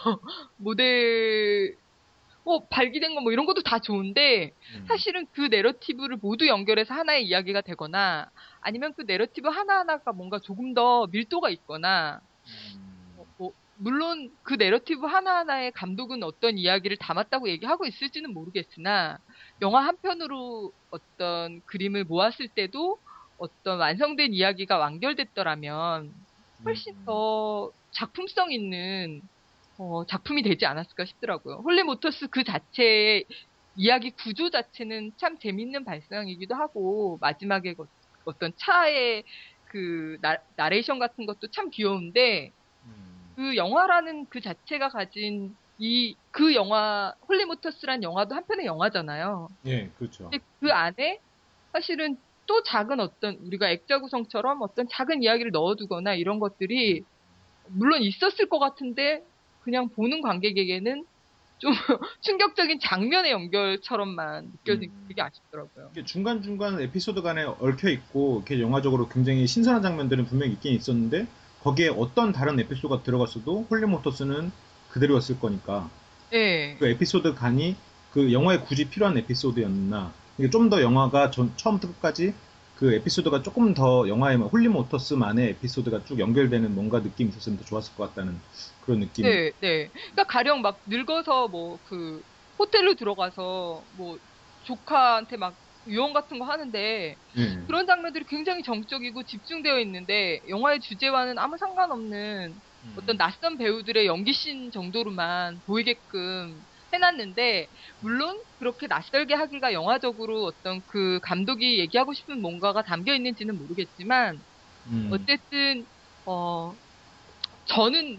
모델 뭐 발기된 거 뭐 이런 것도 다 좋은데 음. 사실은 그 내러티브를 모두 연결해서 하나의 이야기가 되거나 아니면 그 내러티브 하나하나가 뭔가 조금 더 밀도가 있거나 어, 뭐 물론 그 내러티브 하나하나의 감독은 어떤 이야기를 담았다고 얘기하고 있을지는 모르겠으나 영화 한 편으로 어떤 그림을 모았을 때도 어떤 완성된 이야기가 완결됐더라면 훨씬 더 작품성 있는 어, 작품이 되지 않았을까 싶더라고요. 홀리 모터스 그 자체의 이야기 구조 자체는 참 재밌는 발상이기도 하고 마지막에 그 어떤 차의 그 나, 나레이션 같은 것도 참 귀여운데 그 영화라는 그 자체가 가진 이 그 영화 홀리 모터스란 영화도 한편의 영화잖아요. 예, 그렇죠. 근데 그 안에 사실은 또 작은 어떤 우리가 액자 구성처럼 어떤 작은 이야기를 넣어두거나 이런 것들이 물론 있었을 것 같은데 그냥 보는 관객에게는 좀 충격적인 장면의 연결처럼만 느껴지기 음. 되게 아쉽더라고요. 중간중간 에피소드 간에 얽혀 있고 이렇게 영화적으로 굉장히 신선한 장면들은 분명히 있긴 있었는데 거기에 어떤 다른 에피소드가 들어갔어도 홀리 모터스는 그대로였을 거니까 네. 그 에피소드 간이 그 영화에 굳이 필요한 에피소드였나 좀 더 영화가 전, 처음부터 끝까지 그 에피소드가 조금 더 영화의 홀리 모터스만의 에피소드가 쭉 연결되는 뭔가 느낌이 있었으면 더 좋았을 것 같다는 그런 느낌. 네, 네. 그러니까 가령 막 늙어서 뭐 그 호텔로 들어가서 뭐 조카한테 막 유언 같은 거 하는데 네. 그런 장면들이 굉장히 정적이고 집중되어 있는데 영화의 주제와는 아무 상관없는 음. 어떤 낯선 배우들의 연기씬 정도로만 보이게끔 해놨는데 물론 그렇게 낯설게 하기가 영화적으로 어떤 그 감독이 얘기하고 싶은 뭔가가 담겨 있는지는 모르겠지만 음. 어쨌든 어 저는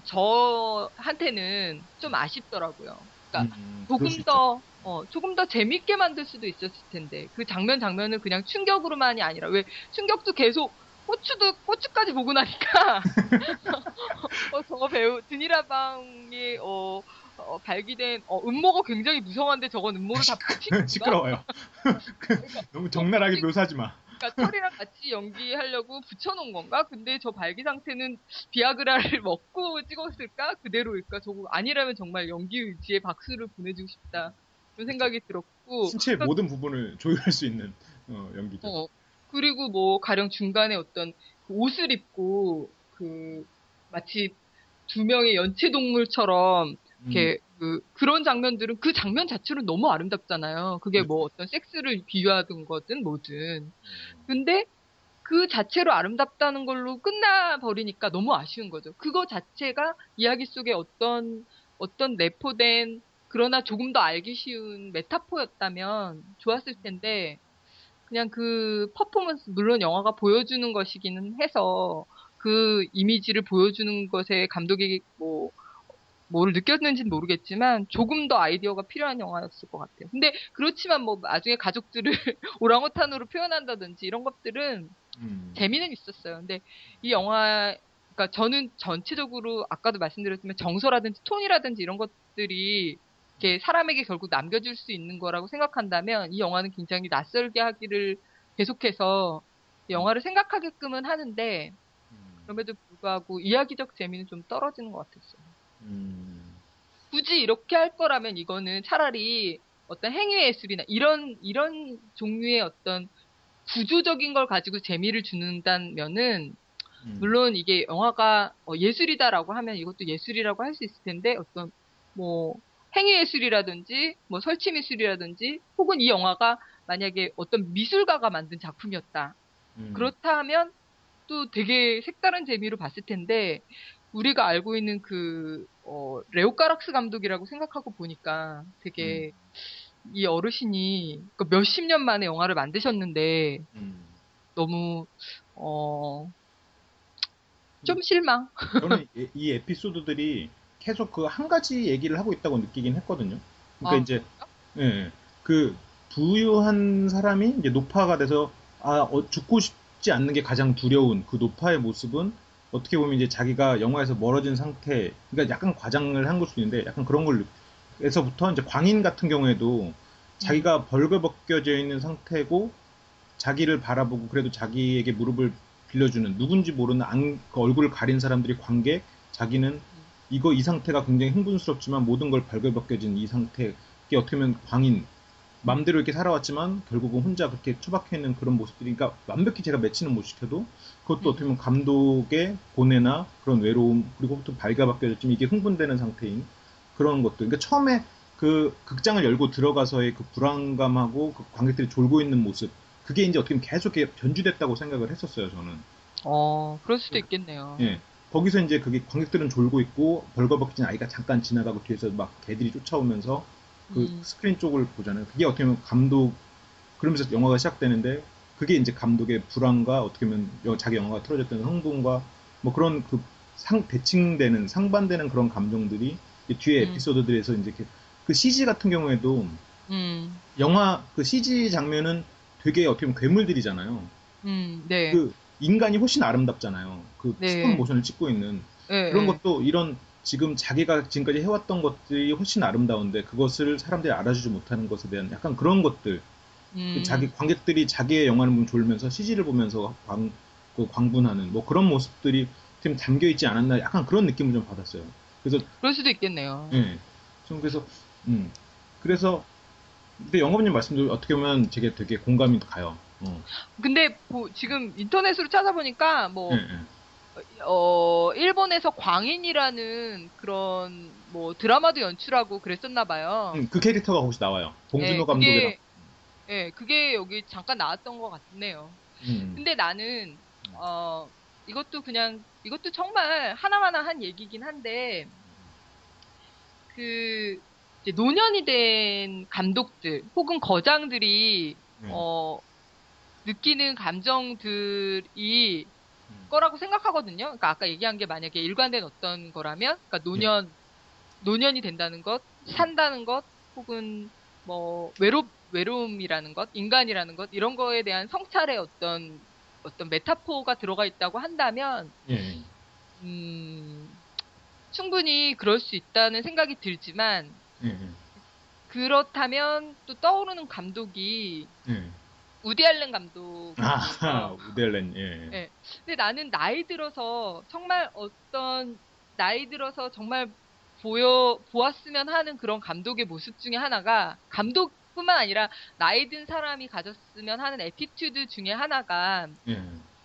저한테는 좀 아쉽더라고요. 그러니까 음, 조금 그럴 수 더 어, 조금 더 재밌게 만들 수도 있었을 텐데 그 장면 장면을 그냥 충격으로만이 아니라 왜 충격도 계속 고추도 고추까지 보고 나니까 어, 저 배우 드니라방이 어, 어, 발기된 어, 음모가 굉장히 무성한데 저건 음모를 다 붙인 건가? 시끄러워요. 너무 적나라하게 묘사하지 마. 그러니까 털이랑 같이 연기하려고 붙여놓은 건가? 근데 저 발기 상태는 비아그라를 먹고 찍었을까? 그대로일까? 저거 아니라면 정말 연기 의지에 박수를 보내주고 싶다. 그런 생각이 들었고. 신체의 그러니까, 모든 부분을 조율할 수 있는 어, 연기죠. 어, 그리고 뭐 가령 중간에 어떤 그 옷을 입고 그 마치 두 명의 연체 동물처럼 이렇게 음. 그 그런 장면들은 그 장면 자체로 너무 아름답잖아요. 그게 뭐 어떤 섹스를 비유하든 거든 뭐든. 근데 그 자체로 아름답다는 걸로 끝나버리니까 너무 아쉬운 거죠. 그거 자체가 이야기 속에 어떤, 어떤 내포된, 그러나 조금 더 알기 쉬운 메타포였다면 좋았을 텐데, 그냥 그 퍼포먼스, 물론 영화가 보여주는 것이기는 해서, 그 이미지를 보여주는 것에 감독이 뭐, 뭐를 느꼈는지는 모르겠지만 조금 더 아이디어가 필요한 영화였을 것 같아요. 근데 그렇지만 뭐 나중에 가족들을 오랑우탄으로 표현한다든지 이런 것들은 음. 재미는 있었어요. 근데 이 영화, 그러니까 저는 전체적으로 아까도 말씀드렸지만 정서라든지 톤이라든지 이런 것들이 이렇게 사람에게 결국 남겨줄 수 있는 거라고 생각한다면 이 영화는 굉장히 낯설게 하기를 계속해서 영화를 생각하게끔은 하는데 그럼에도 불구하고 이야기적 재미는 좀 떨어지는 것 같았어요. 음. 굳이 이렇게 할 거라면 이거는 차라리 어떤 행위 예술이나 이런 이런 종류의 어떤 구조적인 걸 가지고 재미를 주는다면은 음. 물론 이게 영화가 어, 예술이다라고 하면 이것도 예술이라고 할 수 있을 텐데 어떤 뭐 행위 예술이라든지 뭐 설치 미술이라든지 혹은 이 영화가 만약에 어떤 미술가가 만든 작품이었다. 음. 그렇다면 또 되게 색다른 재미로 봤을 텐데 우리가 알고 있는 그 어, 레오 까락스 감독이라고 생각하고 보니까 되게 음. 이 어르신이 그 몇십 년 만에 영화를 만드셨는데 음. 너무 어, 좀 실망. 저는 이, 이 에피소드들이 계속 그 한 가지 얘기를 하고 있다고 느끼긴 했거든요. 그러니까 아, 이제 예, 그 부유한 사람이 이제 노파가 돼서 아 어, 죽고 싶지 않는 게 가장 두려운 그 노파의 모습은 어떻게 보면 이제 자기가 영화에서 멀어진 상태, 그러니까 약간 과장을 한 걸 수도 있는데 약간 그런 걸 에서부터 이제 광인 같은 경우에도 자기가 벌거벗겨져 있는 상태고 자기를 바라보고 그래도 자기에게 무릎을 빌려주는 누군지 모르는 안, 그 얼굴을 가린 사람들이 관객, 자기는 이거 이 상태가 굉장히 흥분스럽지만 모든 걸 벌거벗겨진 이 상태, 이게 어떻게 보면 광인, 맘대로 이렇게 살아왔지만 결국은 혼자 그렇게 처박혀 있는 그런 모습들이, 그러니까 완벽히 제가 매치는 못 시켜도 그것도 어떻게 보면 감독의 고뇌나 그런 외로움, 그리고 또 발가벗겨졌지만 이게 흥분되는 상태인 그런 것들. 그러니까 처음에 그 극장을 열고 들어가서의 그 불안감하고 그 관객들이 졸고 있는 모습, 그게 이제 어떻게 보면 계속 이렇게 변주됐다고 생각을 했었어요, 저는. 어, 그럴 수도 있겠네요. 예. 거기서 이제 그게 관객들은 졸고 있고 벌거벗긴 아이가 잠깐 지나가고 뒤에서 막 개들이 쫓아오면서 그 음. 스크린 쪽을 보잖아요. 그게 어떻게 보면 감독, 그러면서 영화가 시작되는데 그게 이제 감독의 불안과 어떻게 보면 자기 영화가 틀어졌던 흥분과 뭐 그런 그 상, 대칭되는, 상반되는 그런 감정들이 뒤에 음. 에피소드들에서 이제 그, 그 씨지 같은 경우에도 음. 영화 그 씨지 장면은 되게 어떻게 보면 괴물들이잖아요. 음, 네. 그 인간이 훨씬 아름답잖아요. 그 네. 스톱 모션을 찍고 있는 네, 그런 네. 것도 이런 지금 자기가 지금까지 해왔던 것들이 훨씬 아름다운데 그것을 사람들이 알아주지 못하는 것에 대한 약간 그런 것들. 음. 그 자기 관객들이 자기의 영화를 보면 졸면서 씨지를 보면서 광, 그 광분하는 뭐 그런 모습들이 좀 담겨 있지 않았나 약간 그런 느낌을 좀 받았어요. 그래서 그럴 수도 있겠네요. 예. 좀 그래서 음 그래서 근데 영업님 말씀도 어떻게 보면 되게 되게 공감이 가요. 어. 근데 뭐 지금 인터넷으로 찾아보니까 뭐 예, 예. 어, 일본에서 광인이라는 그런 뭐 드라마도 연출하고 그랬었나 봐요. 음, 그 캐릭터가 혹시 나와요. 봉준호 예, 감독이랑. 그게 예, 그게 여기 잠깐 나왔던 것 같네요. 음. 근데 나는 어 이것도 그냥 이것도 정말 하나하나 한 얘기긴 한데 그 이제 노년이 된 감독들 혹은 거장들이 네. 어 느끼는 감정들이 음. 거라고 생각하거든요. 그러니까 아까 얘기한 게 만약에 일관된 어떤 거라면, 그러니까 노년 노년이 된다는 것, 산다는 것, 혹은 뭐 외롭 외로움이라는 것, 인간이라는 것 이런 거에 대한 성찰의 어떤 어떤 메타포가 들어가 있다고 한다면, 예. 음, 충분히 그럴 수 있다는 생각이 들지만 예. 예. 그렇다면 또 떠오르는 감독이 예. 우디 알렌 감독. 아, 우델렌. 예. 예. 근데 나는 나이 들어서 정말 어떤 나이 들어서 정말 보여 보았으면 하는 그런 감독의 모습 중에 하나가, 감독뿐만 아니라 나이 든 사람이 가졌으면 하는 애티튜드 중에 하나가 예.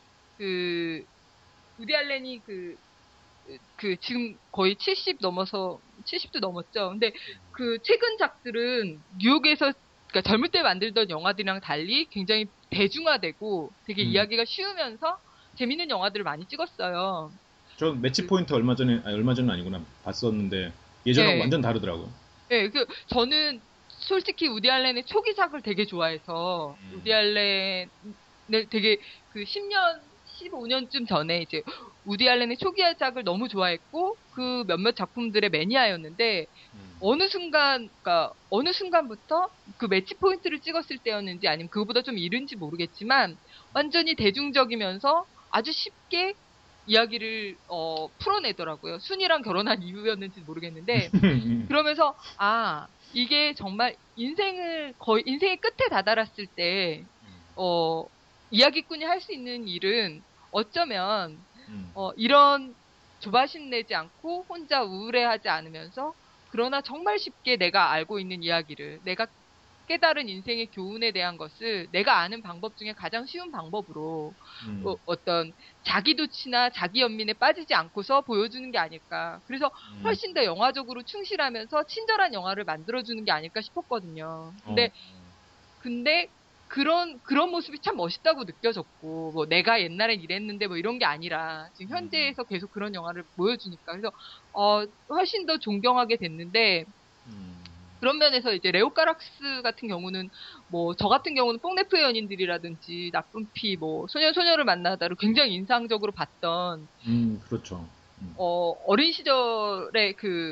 그 우디 알렌이 그, 그 지금 거의 칠십 넘어서 칠십도 넘었죠. 근데 그 최근 작들은 뉴욕에서 그러니까 젊을 때 만들던 영화들이랑 달리 굉장히 대중화되고 되게 음. 이야기가 쉬우면서 재밌는 영화들을 많이 찍었어요. 저 매치 포인트 얼마 전에 아니, 얼마 전은 아니구나 봤었는데 예전하고 네. 완전 다르더라고요. 네, 그 저는 솔직히 우디 알렌의 초기작을 되게 좋아해서 음. 우디 알렌을 되게 그 십 년, 십오 년쯤 전에 이제 우디 알렌의 초기작을 너무 좋아했고 그 몇몇 작품들의 매니아였는데 음. 어느 순간, 그러니까 어느 순간부터 그 매치 포인트를 찍었을 때였는지 아니면 그거보다 좀 이른지 모르겠지만 완전히 대중적이면서 아주 쉽게 이야기를 어, 풀어내더라고요. 순이랑 결혼한 이후였는지 모르겠는데 그러면서 아 이게 정말 인생을 거의 인생의 끝에 다다랐을 때 어, 이야기꾼이 할 수 있는 일은 어쩌면 음. 어, 이런 조바심 내지 않고 혼자 우울해하지 않으면서 그러나 정말 쉽게 내가 알고 있는 이야기를, 내가 깨달은 인생의 교훈에 대한 것을 내가 아는 방법 중에 가장 쉬운 방법으로 음. 어, 어떤 자기도취나 자기 연민에 빠지지 않고서 보여주는 게 아닐까. 그래서 음. 훨씬 더 영화적으로 충실하면서 친절한 영화를 만들어주는 게 아닐까 싶었거든요. 근데 어. 근데 그런 그런 모습이 참 멋있다고 느껴졌고, 뭐 내가 옛날엔 이랬는데 뭐 이런 게 아니라 지금 현재에서 계속 그런 영화를 보여주니까 그래서 어 훨씬 더 존경하게 됐는데, 음. 그런 면에서 이제 레오 카락스 같은 경우는 뭐 저 같은 경우는 뽕네프의 연인들이라든지 나쁜 피, 뭐 소년 소녀를 만나다를 굉장히 인상적으로 봤던 음, 그렇죠. 음. 어 어린 시절의 그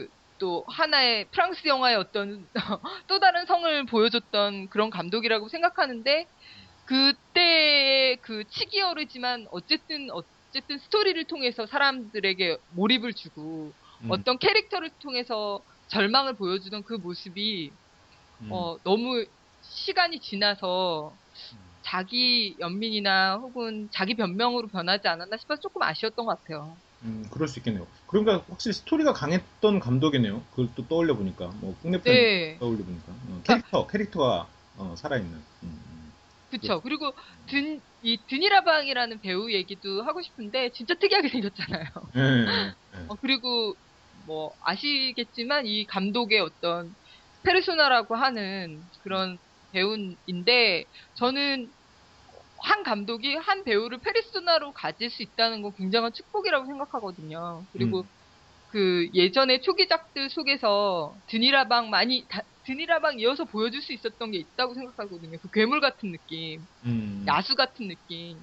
또 하나의 프랑스 영화의 어떤 또 다른 성을 보여줬던 그런 감독이라고 생각하는데 그때의 그 치기어르지만 어쨌든 어쨌든 스토리를 통해서 사람들에게 몰입을 주고 음. 어떤 캐릭터를 통해서 절망을 보여주던 그 모습이 음. 어, 너무 시간이 지나서 자기 연민이나 혹은 자기 변명으로 변하지 않았나 싶어서 조금 아쉬웠던 것 같아요. 음, 그럴 수 있겠네요. 그러니까 확실히 스토리가 강했던 감독이네요. 그걸 또 떠올려 보니까, 뭐 국내 편 네. 떠올려 보니까 어, 캐릭터 캐릭터가 어, 살아있는. 음, 음. 그쵸. 그리고 든, 이 드니라방이라는 배우 얘기도 하고 싶은데 진짜 특이하게 생겼잖아요. 예, 예, 예. 어, 그리고 뭐 아시겠지만 이 감독의 어떤 페르소나라고 하는 그런 배우인데 저는 한 감독이 한 배우를 페르소나로 가질 수 있다는 건 굉장한 축복이라고 생각하거든요. 그리고 음. 그 예전에 초기작들 속에서 드니라방 많이 다, 드니라방 이어서 보여줄 수 있었던 게 있다고 생각하거든요. 그 괴물 같은 느낌, 음. 야수 같은 느낌.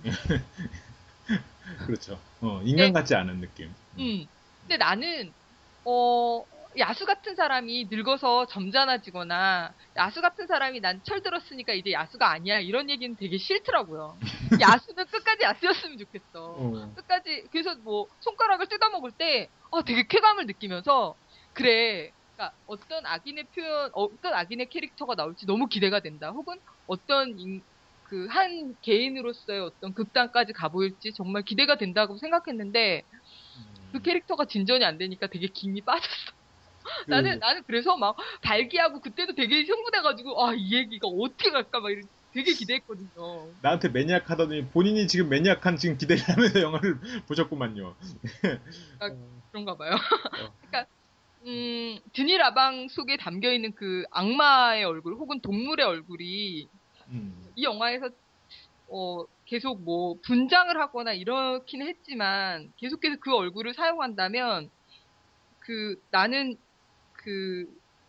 그렇죠. 어, 인간 네. 같지 않은 느낌. 음. 근데 나는 어 야수 같은 사람이 늙어서 점잖아지거나 야수 같은 사람이 난 철들었으니까 이제 야수가 아니야 이런 얘기는 되게 싫더라고요. 야수는 끝까지 야수였으면 좋겠어. 어. 끝까지 그래서 뭐 손가락을 뜯어먹을 때 어, 되게 쾌감을 느끼면서 그래. 그러니까 어떤 악인의 표현, 어떤 악인의 캐릭터가 나올지 너무 기대가 된다. 혹은 어떤 그 한 개인으로서의 어떤 극단까지 가보일지 정말 기대가 된다고 생각했는데 그 캐릭터가 진전이 안 되니까 되게 김이 빠졌어. 그, 나는, 나는 그래서 막 발기하고 그때도 되게 흥분해가지고, 아, 이 얘기가 어떻게 갈까 막 이런 되게 기대했거든요. 나한테 매니악 하더니 본인이 지금 매니악한 지금 기대를 하면서 영화를 보셨구만요. 아, 그런가 봐요. 그러니까, 음, 드니라방 속에 담겨있는 그 악마의 얼굴 혹은 동물의 얼굴이 음. 이 영화에서 어, 계속 뭐 분장을 하거나 이렇긴 했지만 계속해서 그 얼굴을 사용한다면 그 나는 그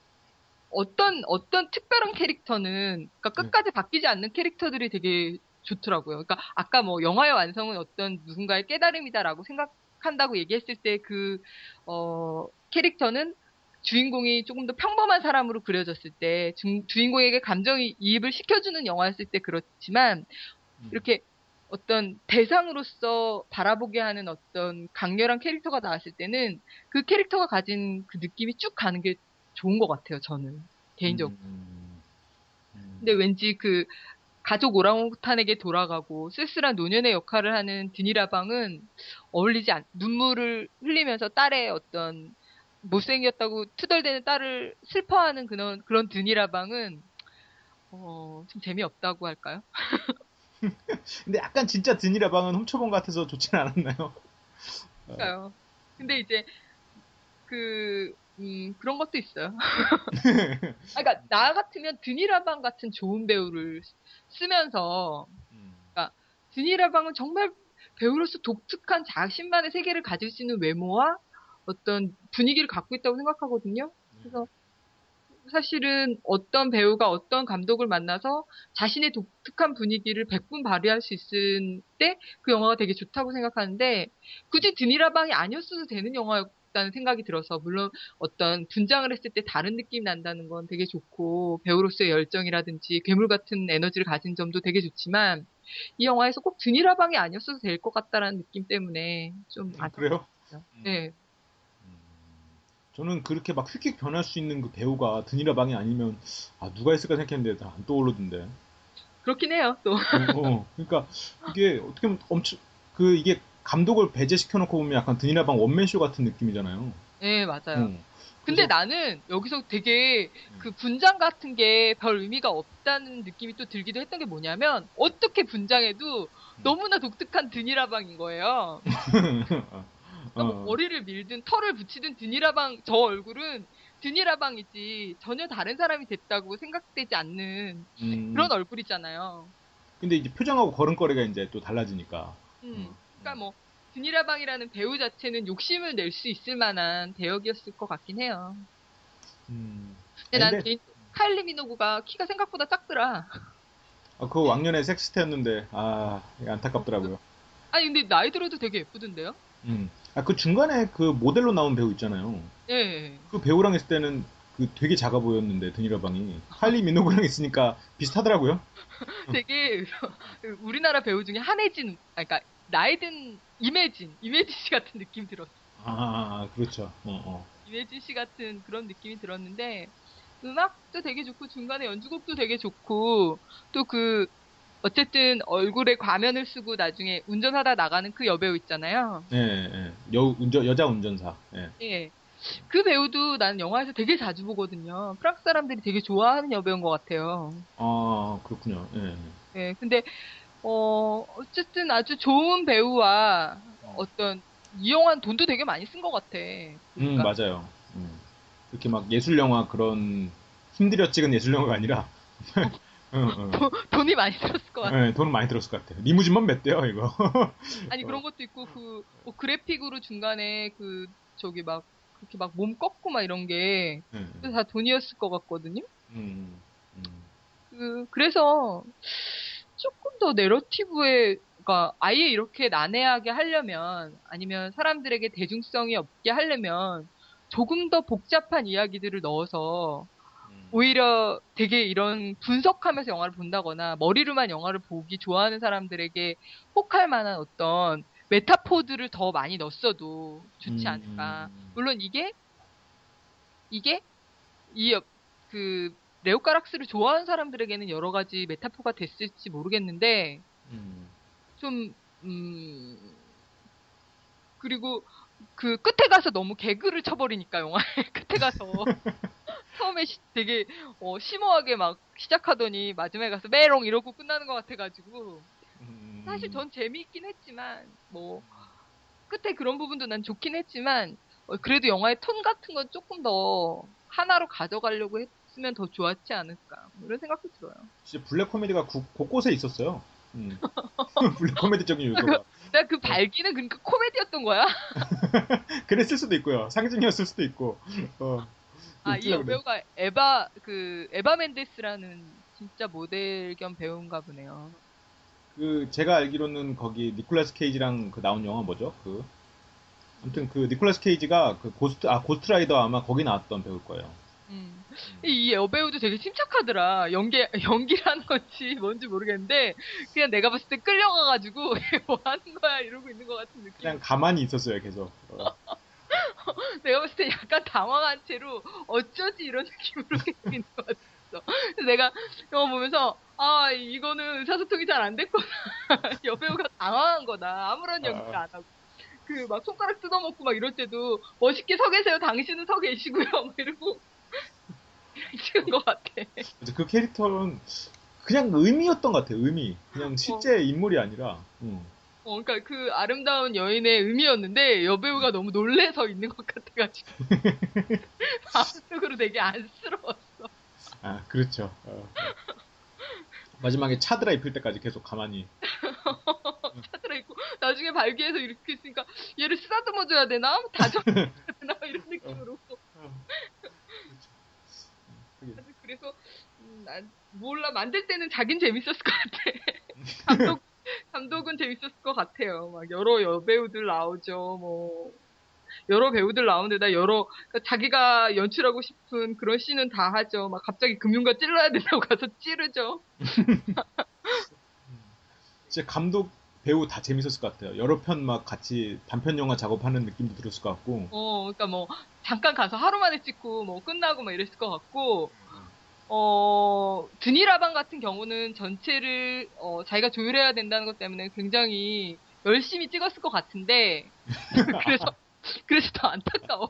어떤 어떤 특별한 캐릭터는 그러니까 끝까지 바뀌지 않는 캐릭터들이 되게 좋더라고요. 그러니까 아까 뭐 영화의 완성은 어떤 누군가의 깨달음이다라고 생각한다고 얘기했을 때 그 어, 캐릭터는 주인공이 조금 더 평범한 사람으로 그려졌을 때 주, 주인공에게 감정이입을 시켜주는 영화였을 때 그렇지만 이렇게 어떤 대상으로서 바라보게 하는 어떤 강렬한 캐릭터가 나왔을 때는 그 캐릭터가 가진 그 느낌이 쭉 가는 게 좋은 것 같아요, 저는. 개인적으로. 음. 음. 근데 왠지 그 가족 오랑우탄에게 돌아가고 쓸쓸한 노년의 역할을 하는 드니라방은 어울리지 않, 눈물을 흘리면서 딸의 어떤 못생겼다고 투덜대는 딸을 슬퍼하는 그런, 그런 드니라방은 어, 좀 재미없다고 할까요? 근데 약간 진짜 드니라방은 훔쳐본 것 같아서 좋진 않았나요? 그러니까요. 근데 이제 그 음, 그런 것도 있어요. 아, 그러니까 나 같으면 드니라방 같은 좋은 배우를 쓰면서, 그러니까 드니라방은 정말 배우로서 독특한 자신만의 세계를 가질 수 있는 외모와 어떤 분위기를 갖고 있다고 생각하거든요. 그래서 사실은 어떤 배우가 어떤 감독을 만나서 자신의 독특한 분위기를 백분 발휘할 수 있을 때 그 영화가 되게 좋다고 생각하는데 굳이 드니라방이 아니었어도 되는 영화였다는 생각이 들어서 물론 어떤 분장을 했을 때 다른 느낌이 난다는 건 되게 좋고 배우로서의 열정이라든지 괴물 같은 에너지를 가진 점도 되게 좋지만 이 영화에서 꼭 드니라방이 아니었어도 될 것 같다라는 느낌 때문에 좀 음, 그래요? 안타깝어요. 네. 저는 그렇게 막 휙휙 변할 수 있는 그 배우가 드니라방이 아니면 아 누가 있을까 생각했는데 다 안 떠오르던데. 그렇긴 해요, 또. 어, 어. 그러니까 이게 어떻게 보면 엄청 그 이게 감독을 배제시켜 놓고 보면 약간 드니라방 원맨쇼 같은 느낌이잖아요. 네, 맞아요. 어. 근데 그래서- 나는 여기서 되게 그 분장 같은 게 별 의미가 없다는 느낌이 또 들기도 했던 게 뭐냐면 어떻게 분장해도 너무나 독특한 드니라방인 거예요. 그러니까 뭐 어. 머리를 밀든 털을 붙이든 드니라방 저 얼굴은 드니라방이지 전혀 다른 사람이 됐다고 생각되지 않는 음, 그런 얼굴이잖아요. 근데 이제 표정하고 걸음걸이가 이제 또 달라지니까. 음. 어. 그러니까 뭐 드니라방이라는 배우 자체는 욕심을 낼 수 있을 만한 배역이었을 것 같긴 해요. 음. 근데 아니, 난 개인 카일리 미노구가 키가 생각보다 작더라. 아, 그 왕년에 섹시스트였는데 아 이게 안타깝더라고요. 아니 근데 나이 들어도 되게 예쁘던데요? 음. 아, 그 중간에 그 모델로 나온 배우 있잖아요. 예. 그 배우랑 있을 때는 그 되게 작아 보였는데 드니라방이 할리 미노그랑 있으니까 비슷하더라고요. 되게 우리나라 배우 중에 한혜진, 아니, 그러니까 나이 든 이매진, 이매진 씨 같은 느낌 들었어. 아, 그렇죠. 어, 어. 이매진 씨 같은 그런 느낌이 들었는데 음악도 되게 좋고 중간에 연주곡도 되게 좋고 또 그 어쨌든 얼굴에 과면을 쓰고 나중에 운전하다 나가는 그 여배우 있잖아요. 예, 예. 여 운전 여자 운전사. 예. 예. 그 배우도 나는 영화에서 되게 자주 보거든요. 프랑스 사람들이 되게 좋아하는 여배우인 것 같아요. 아, 그렇군요. 예. 예. 근데 어 어쨌든 아주 좋은 배우와 어떤 이용한 돈도 되게 많이 쓴 것 같아. 음, 그러니까 맞아요. 음. 이렇게 막 예술 영화 그런 힘들여 찍은 예술 영화가 아니라 응, 응. 돈- 돈이 많이 들었을 것 같아. 네, 돈 많이 들었을 것 같아요. 리무진만 몇 대요, 이거. 아니 그런 것도 있고 그 뭐 그래픽으로 중간에 그 저기 막 그렇게 막 몸 꺾고 막 이런 게 음, 그게 다 돈이었을 것 같거든요. 음, 음. 그 그래서 조금 더 내러티브에 그러니까 아예 이렇게 난해하게 하려면 아니면 사람들에게 대중성이 없게 하려면 조금 더 복잡한 이야기들을 넣어서 오히려 되게 이런 분석하면서 영화를 본다거나 머리로만 영화를 보기 좋아하는 사람들에게 혹할 만한 어떤 메타포드를 더 많이 넣었어도 좋지 않을까. 물론 이게 이게 이 그 레오 까락스를 좋아하는 사람들에게는 여러 가지 메타포가 됐을지 모르겠는데 음. 좀 음, 그리고 그 끝에 가서 너무 개그를 쳐버리니까 영화의 끝에 가서 처음에 시- 되게 어, 심오하게 막 시작하더니 마지막에 가서 메롱 이러고 끝나는 것 같아가지고 음. 사실 전 재미있긴 했지만 뭐 끝에 그런 부분도 난 좋긴 했지만 어, 그래도 영화의 톤 같은 건 조금 더 하나로 가져가려고 했으면 더 좋았지 않을까 뭐 이런 생각도 들어요. 진짜 블랙 코미디가 구- 곳곳에 있었어요. 음. 블랙 코미디적인 요소가. 내가 그 발기는 그러니까 코미디였던 거야? 그랬을 수도 있고요. 상징이었을 수도 있고. 어. 아, 이 어쩌려고 그래. 여배우가 에바 그 에바 멘데스라는 진짜 모델 겸 배우인가 보네요. 그 제가 알기로는 거기 니콜라스 케이지랑 그 나온 영화 뭐죠? 그 아무튼 그 니콜라스 케이지가 그 고스트 아 고스트라이더 아마 거기 나왔던 배우일 거예요. 음. 이 여배우도 되게 침착하더라. 연기, 연기라는 건지 뭔지 모르겠는데, 그냥 내가 봤을 때 끌려가가지고, 뭐 하는 거야? 이러고 있는 것 같은 느낌. 그냥 가만히 있었어요, 계속. 어. 내가 봤을 때 약간 당황한 채로, 어쩌지 이런 느낌으로 계속 있는 것 같았어. 그래서 내가 영화 보면서, 아, 이거는 의사소통이 잘 안 됐구나. 여배우가 당황한 거다. 아무런 연기를 안 하고. 그, 막 손가락 뜯어먹고 막 이럴 때도, 멋있게 서 계세요. 당신은 서 계시고요. 막 이러고. 찍은 것 같아. 그래서 그 캐릭터는 그냥 의미였던 것 같아요, 의미. 그냥 실제 인물이 아니라. 음. 어, 그러니까 그 아름다운 여인의 의미였는데 여배우가 너무 놀래서 있는 것 같아가지고 마음속으로 되게 안쓰러웠어. 아, 그렇죠. 어. 마지막에 차드라 입힐 때까지 계속 가만히. 차들어 있고 나중에 발기해서 이렇게 있으니까 얘를 쓰다듬어줘야 되나? 다져줘야 되나? 이런 느낌으로. 그래서 음, 난 몰라 만들 때는 자긴 재밌었을 것 같아. 감독 감독은 재밌었을 것 같아요. 막 여러 여배우들 나오죠. 뭐 여러 배우들 나오는데다 여러 그러니까 자기가 연출하고 싶은 그런 씬은 다 하죠. 막 갑자기 금융가 찔러야 된다고 가서 찌르죠. 진짜 감독, 배우 다 재밌었을 것 같아요. 여러 편 막 같이 단편 영화 작업하는 느낌도 들었을 것 같고. 어, 그러니까 뭐 잠깐 가서 하루 만에 찍고 뭐 끝나고 막 이랬을 것 같고. 어, 드니라방 같은 경우는 전체를 어, 자기가 조율해야 된다는 것 때문에 굉장히 열심히 찍었을 것 같은데 그래서 그래서 더 안타까워.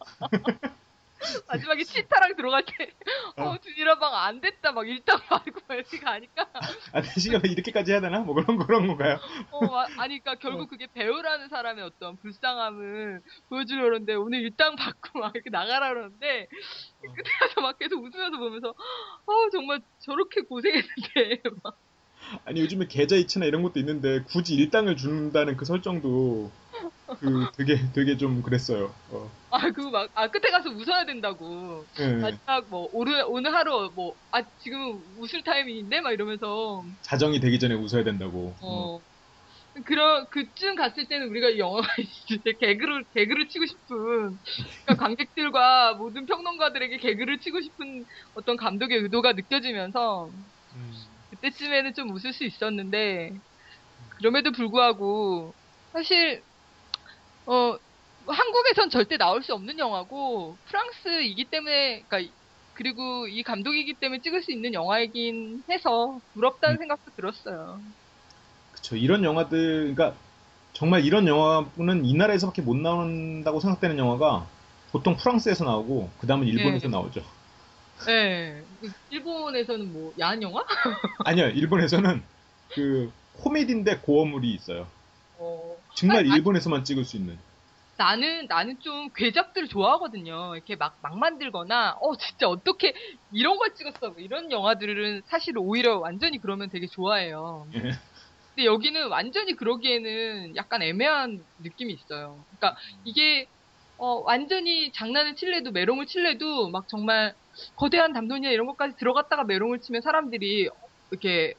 마지막에 치타랑 들어갈 때 어, 드니라방 안 됐다 막 일당 말고 막 이렇게 가니까 아, 대신에 이렇게까지 해야 되나? 뭐 그런, 그런 건가요? 어, 아, 아니, 그러니까 결국 그게 배우라는 사람의 어떤 불쌍함을 보여주려는데 오늘 일당 받고 막 이렇게 나가라 그러는데 끝에 가서 막 계속 웃으면서 보면서 어, 정말 저렇게 고생했는데 막 아니, 요즘에 계좌이체나 이런 것도 있는데 굳이 일당을 준다는 그 설정도 그 되게, 되게 좀 그랬어요. 어. 아, 그거 막, 아, 끝에 가서 웃어야 된다고. 예. 마지막, 뭐, 오늘, 오늘 하루, 뭐, 아, 지금 웃을 타이밍인데? 막 이러면서, 자정이 되기 전에 웃어야 된다고. 어. 어, 그런 그쯤 갔을 때는 우리가 영화 진짜 개그를 개그를 치고 싶은 그러니까 관객들과 모든 평론가들에게 개그를 치고 싶은 어떤 감독의 의도가 느껴지면서 그때쯤에는 좀 웃을 수 있었는데 그럼에도 불구하고 사실 어 한국에선 절대 나올 수 없는 영화고 프랑스이기 때문에 그러니까 그리고 이 감독이기 때문에 찍을 수 있는 영화이긴 해서 부럽다는 음. 생각도 들었어요. 그쵸. 이런 영화들, 그러니까 정말 이런 영화는 이 나라에서밖에 못 나온다고 생각되는 영화가 보통 프랑스에서 나오고 그 다음은 일본에서 네. 나오죠. 네. 일본에서는 뭐 야한 영화? 아니요, 일본에서는 그 코미디인데 고어물이 있어요. 어. 정말 아니, 일본에서만 찍을 수 있는. 나는 나는 좀 괴작들을 좋아하거든요. 이렇게 막 막 만들거나 어 진짜 어떻게 이런 걸 찍었어 뭐 이런 영화들은 사실 오히려 완전히 그러면 되게 좋아해요. 예. 근데 여기는 완전히 그러기에는 약간 애매한 느낌이 있어요. 그러니까 이게 어 완전히 장난을 칠래도 메롱을 칠래도 막 정말 거대한 담론이나 이런 것까지 들어갔다가 메롱을 치면 사람들이 이렇게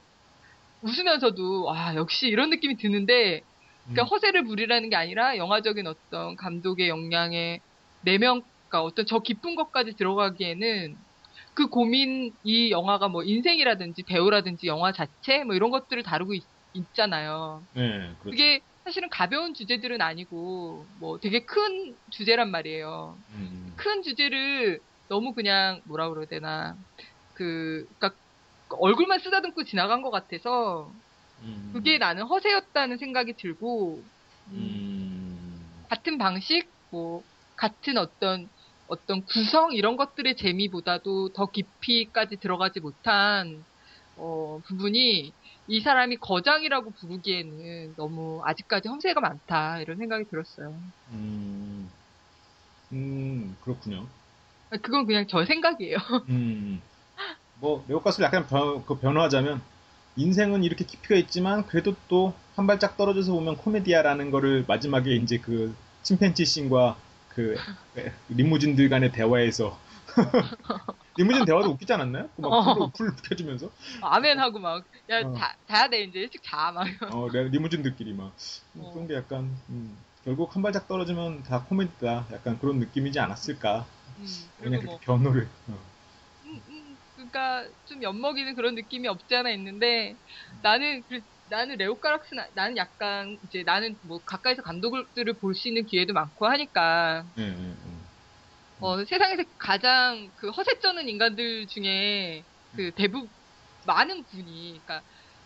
웃으면서도 아 역시 이런 느낌이 드는데 그러니까 음. 허세를 부리라는 게 아니라 영화적인 어떤 감독의 역량의 내면, 그러니까 어떤 저 깊은 것까지 들어가기에는 그 고민, 이 영화가 뭐 인생이라든지 배우라든지 영화 자체 뭐 이런 것들을 다루고 있, 잖아요. 네, 그렇죠. 그게 사실은 가벼운 주제들은 아니고 뭐 되게 큰 주제란 말이에요. 음. 큰 주제를 너무 그냥 뭐라 그래야 되나 그 그러니까 얼굴만 쓰다듬고 지나간 것 같아서 음. 그게 나는 허세였다는 생각이 들고 음, 음. 같은 방식 뭐 같은 어떤 어떤 구성 이런 것들의 재미보다도 더 깊이까지 들어가지 못한 어, 부분이 이 사람이 거장이라고 부르기에는 너무 아직까지 험세가 많다 이런 생각이 들었어요. 음. 음, 그렇군요. 그건 그냥 저 생각이에요. 음. 뭐, 레오가스를 약간 변, 그 변화하자면, 인생은 이렇게 깊이가 있지만, 그래도 또 한 발짝 떨어져서 보면 코미디아라는 거를 마지막에 이제 그 침팬지 씬과 그 리무진들 간의 대화에서, 리무진 대화도 웃기지 않았나요? 그막 풀, 어, 풀 펴주면서, 아멘 하고 막 야 어, 자, 자야 돼 이제 일찍 자 막. 어, 레- 리무진들끼리 막, 음, 어, 그런 게 약간, 음, 결국 한 발짝 떨어지면 다 코미디다. 약간 그런 느낌이지 않았을까. 음, 그냥 그리고 그렇게 뭐 변호를, 어. 음, 음, 그러니까 좀 엿먹이는 그런 느낌이 없지 않아 있는데 나는 그 나는 레오카락스 나는 약간 이제 나는 뭐 가까이서 감독들을 볼 수 있는 기회도 많고 하니까 예, 예, 예. 어 세상에서 가장 그 허세 쩌는 인간들 중에 그 대부분 많은 분이 그러니까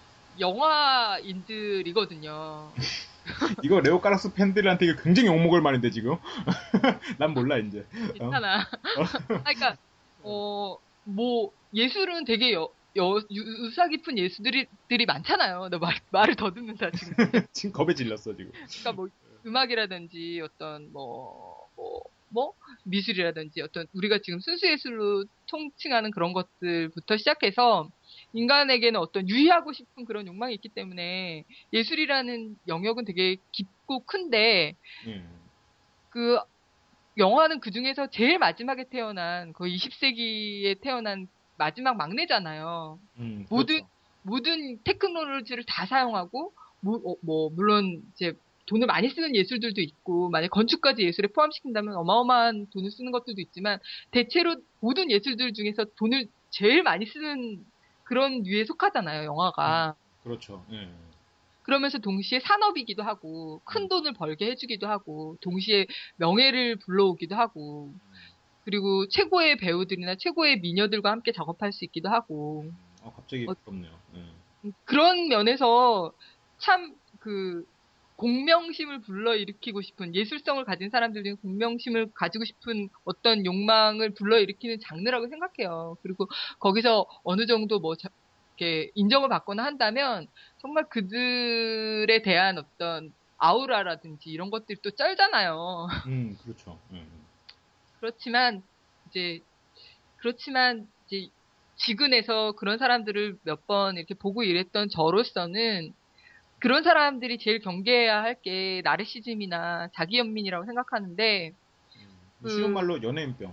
영화인들이거든요. 이거 레오 카락스 팬들한테 이거 굉장히 욕먹을 말인데 지금 난 몰라 이제 어? 괜찮아. 어? 아, 그러니까 어 뭐 예술은 되게 여, 여 유- 유사 깊은 예술들이 들이 많잖아요. 너 말, 말을 더듬는다 지금. 지금 겁에 질렸어 지금 그러니까 뭐 음악이라든지 어떤 뭐 뭐 뭐 미술이라든지 어떤 우리가 지금 순수 예술로 통칭하는 그런 것들부터 시작해서 인간에게는 어떤 유의하고 싶은 그런 욕망이 있기 때문에 예술이라는 영역은 되게 깊고 큰데 예. 그 영화는 그 중에서 제일 마지막에 태어난 거의 이십 세기에 태어난 마지막 막내잖아요. 음 모든 그렇죠 모든 테크놀로지를 다 사용하고 뭐, 어, 뭐 물론 이제 돈을 많이 쓰는 예술들도 있고 만약 건축까지 예술에 포함시킨다면 어마어마한 돈을 쓰는 것들도 있지만 대체로 모든 예술들 중에서 돈을 제일 많이 쓰는 그런 류에 속하잖아요, 음, 영화가. 그렇죠 예. 그러면서 동시에 산업이기도 하고 큰 음, 돈을 벌게 해주기도 하고 동시에 명예를 불러오기도 하고 그리고 최고의 배우들이나 최고의 미녀들과 함께 작업할 수 있기도 하고 어 갑자기 어, 부럽네요 예. 그런 면에서 참 그 공명심을 불러일으키고 싶은 예술성을 가진 사람들 중에 공명심을 가지고 싶은 어떤 욕망을 불러일으키는 장르라고 생각해요. 그리고 거기서 어느 정도 뭐 자- 이렇게 인정을 받거나 한다면 정말 그들에 대한 어떤 아우라라든지 이런 것들이 또 쩔잖아요. 음 그렇죠 예. 그렇지만 이제 그렇지만 이제 지근에서 그런 사람들을 몇 번 이렇게 보고 이랬던 저로서는 그런 사람들이 제일 경계해야 할 게 나르시즘이나 자기연민이라고 생각하는데 뭐 쉬운 그 말로 연예인병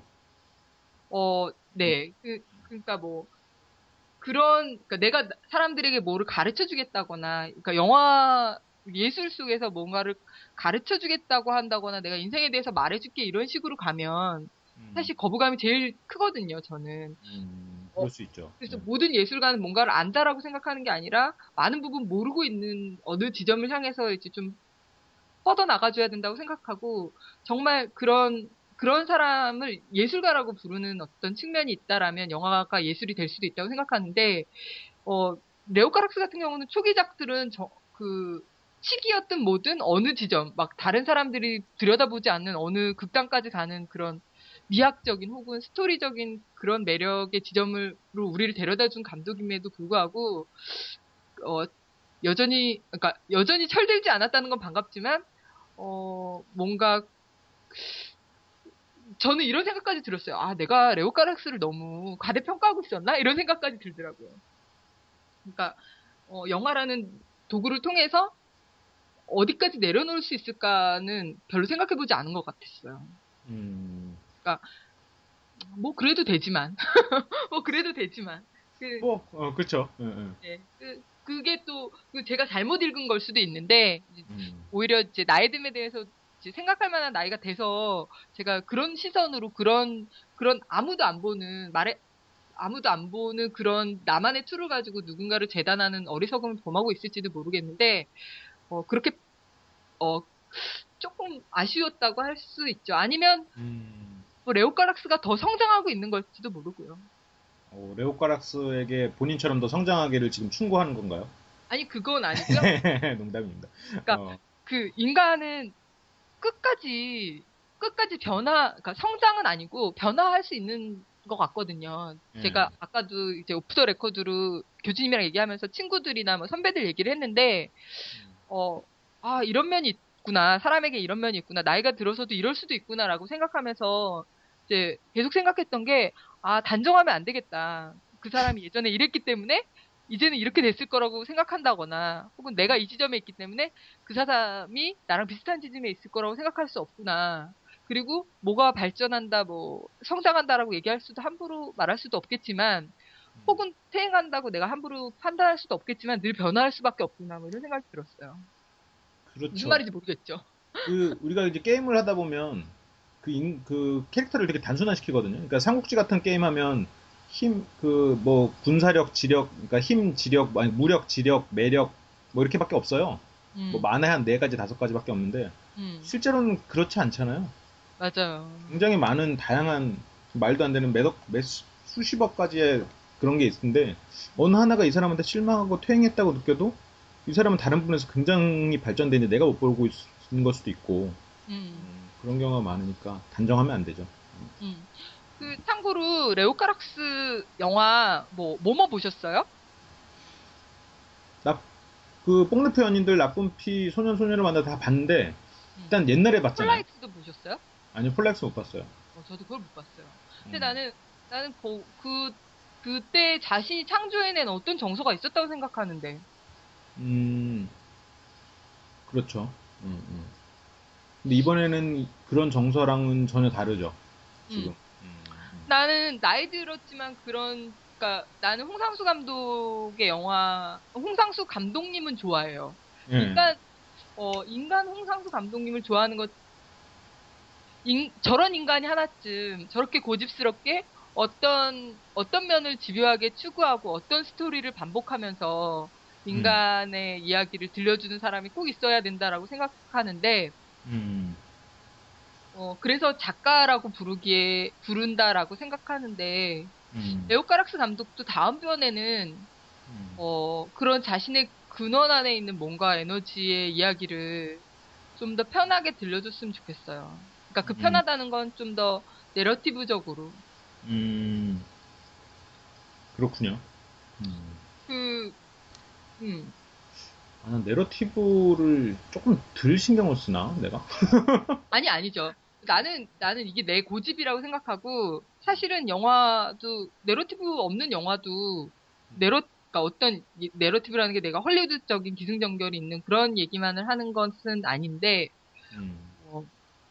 어, 네. 그 그러니까 뭐 그런 그러니까 내가 사람들에게 뭐를 가르쳐 주겠다거나 그러니까 영화 예술 속에서 뭔가를 가르쳐 주겠다고 한다거나 내가 인생에 대해서 말해줄게 이런 식으로 가면 음, 사실 거부감이 제일 크거든요, 저는. 음, 그럴 수 있죠. 그래서 네. 모든 예술가는 뭔가를 안다라고 생각하는 게 아니라 많은 부분 모르고 있는 어느 지점을 향해서 이제 좀 뻗어 나가줘야 된다고 생각하고 정말 그런 그런 사람을 예술가라고 부르는 어떤 측면이 있다라면 영화가 예술이 될 수도 있다고 생각하는데 어 레오 카락스 같은 경우는 초기작들은 저, 그 시기였든 뭐든 어느 지점 막 다른 사람들이 들여다보지 않는 어느 극단까지 가는 그런 미학적인 혹은 스토리적인 그런 매력의 지점으로 우리를 데려다준 감독임에도 불구하고 어 여전히 그러니까 여전히 철들지 않았다는 건 반갑지만 어 뭔가 저는 이런 생각까지 들었어요. 아, 내가 레오 카락스를 너무 과대평가하고 있었나? 이런 생각까지 들더라고요. 그러니까 어, 영화라는 도구를 통해서 어디까지 내려놓을 수 있을까는 별로 생각해보지 않은 것 같았어요. 음, 그러니까 뭐 그래도 되지만 뭐 그래도 되지만 그, 뭐, 어, 그렇죠. 예, 예. 네, 그 그게 또 그 제가 잘못 읽은 걸 수도 있는데 음, 오히려 이제 나이듦에 대해서 이제 생각할 만한 나이가 돼서 제가 그런 시선으로 그런 그런 아무도 안 보는 말에 아무도 안 보는 그런 나만의 툴을 가지고 누군가를 재단하는 어리석음을 범하고 있을지도 모르겠는데 어 그렇게 어 조금 아쉬웠다고 할 수 있죠. 아니면 음. 뭐 레오 카락스가 더 성장하고 있는 걸지도 모르고요. 어, 레오 카락스에게 본인처럼 더 성장하기를 지금 충고하는 건가요? 아니 그건 아니고요. 농담입니다. 그러니까 어, 그 인간은 끝까지 끝까지 변화, 그러니까 성장은 아니고 변화할 수 있는 것 같거든요. 예. 제가 아까도 이제 오프 더 레코드로 교수님이랑 얘기하면서 친구들이나 뭐 선배들 얘기를 했는데, 어, 아, 이런 면이 있구나. 사람에게 이런 면이 있구나. 나이가 들어서도 이럴 수도 있구나라고 생각하면서 이제 계속 생각했던 게, 아, 단정하면 안 되겠다. 그 사람이 예전에 이랬기 때문에 이제는 이렇게 됐을 거라고 생각한다거나, 혹은 내가 이 지점에 있기 때문에 그 사람이 나랑 비슷한 지점에 있을 거라고 생각할 수 없구나. 그리고 뭐가 발전한다, 뭐, 성장한다라고 얘기할 수도 함부로 말할 수도 없겠지만, 혹은 퇴행한다고 내가 함부로 판단할 수도 없겠지만 늘 변화할 수밖에 없구나, 뭐 이런 생각이 들었어요. 무슨 그렇죠. 말인지 모르겠죠. 그 우리가 이제 게임을 하다 보면 그, 인, 그 캐릭터를 되게 단순화시키거든요. 그러니까 삼국지 같은 게임 하면 힘, 그 뭐 군사력, 지력, 그러니까 힘, 지력, 아니 무력, 지력, 매력 뭐 이렇게밖에 없어요. 뭐 음, 많아야 한 네 가지, 다섯 가지밖에 없는데 음, 실제로는 그렇지 않잖아요. 맞아요. 굉장히 많은 다양한 말도 안 되는 몇억, 몇 수- 수십억 가지의 그런 게 있는데 어느 하나가 이 사람한테 실망하고 퇴행했다고 느껴도 이 사람은 다른 부분에서 굉장히 발전되는데 내가 못 보고 있는 걸 수도 있고 음, 음, 그런 경우가 많으니까 단정하면 안 되죠. 음. 그, 참고로, 레오 카락스 영화, 뭐, 뭐뭐 보셨어요? 나 그 뽕르프 연인들 나쁜 피 소년 소녀를 만나 다 봤는데 음. 일단 옛날에 봤잖아요. 폴라엑스도 보셨어요? 아니요 폴렉스 못 봤어요. 어, 저도 그걸 못 봤어요. 근데 음, 나는, 나는 거, 그, 그때 자신이 창조해낸 어떤 정서가 있었다고 생각하는데, 음, 그렇죠. 음, 음. 근데 이번에는 그런 정서랑은 전혀 다르죠. 지금. 음. 음, 나는 나이 들었지만 그런, 그러니까 나는 홍상수 감독의 영화, 홍상수 감독님은 좋아해요. 음. 예. 인간, 어, 인간 홍상수 감독님을 좋아하는 것, 인- 저런 인간이 하나쯤 저렇게 고집스럽게 어떤, 어떤 면을 집요하게 추구하고 어떤 스토리를 반복하면서 음, 인간의 이야기를 들려주는 사람이 꼭 있어야 된다라고 생각하는데, 음, 어, 그래서 작가라고 부르기에, 부른다라고 생각하는데, 음, 레오 카락스 감독도 다음 편에는 음, 어 그런 자신의 근원 안에 있는 뭔가 에너지의 이야기를 좀 더 편하게 들려줬으면 좋겠어요. 그러니까 그 음, 편하다는 건 좀 더 내러티브적으로 음, 그렇군요. 음. 그 음. 아, 난 내러티브를 조금 덜 신경을 쓰나, 내가? 아니 아니죠. 나는 나는 이게 내 고집이라고 생각하고 사실은 영화도 내러티브 없는 영화도 내러 그러니까 어떤 이- 내러티브라는 게 내가 헐리우드적인 기승전결이 있는 그런 얘기만을 하는 것은 아닌데 음, 어,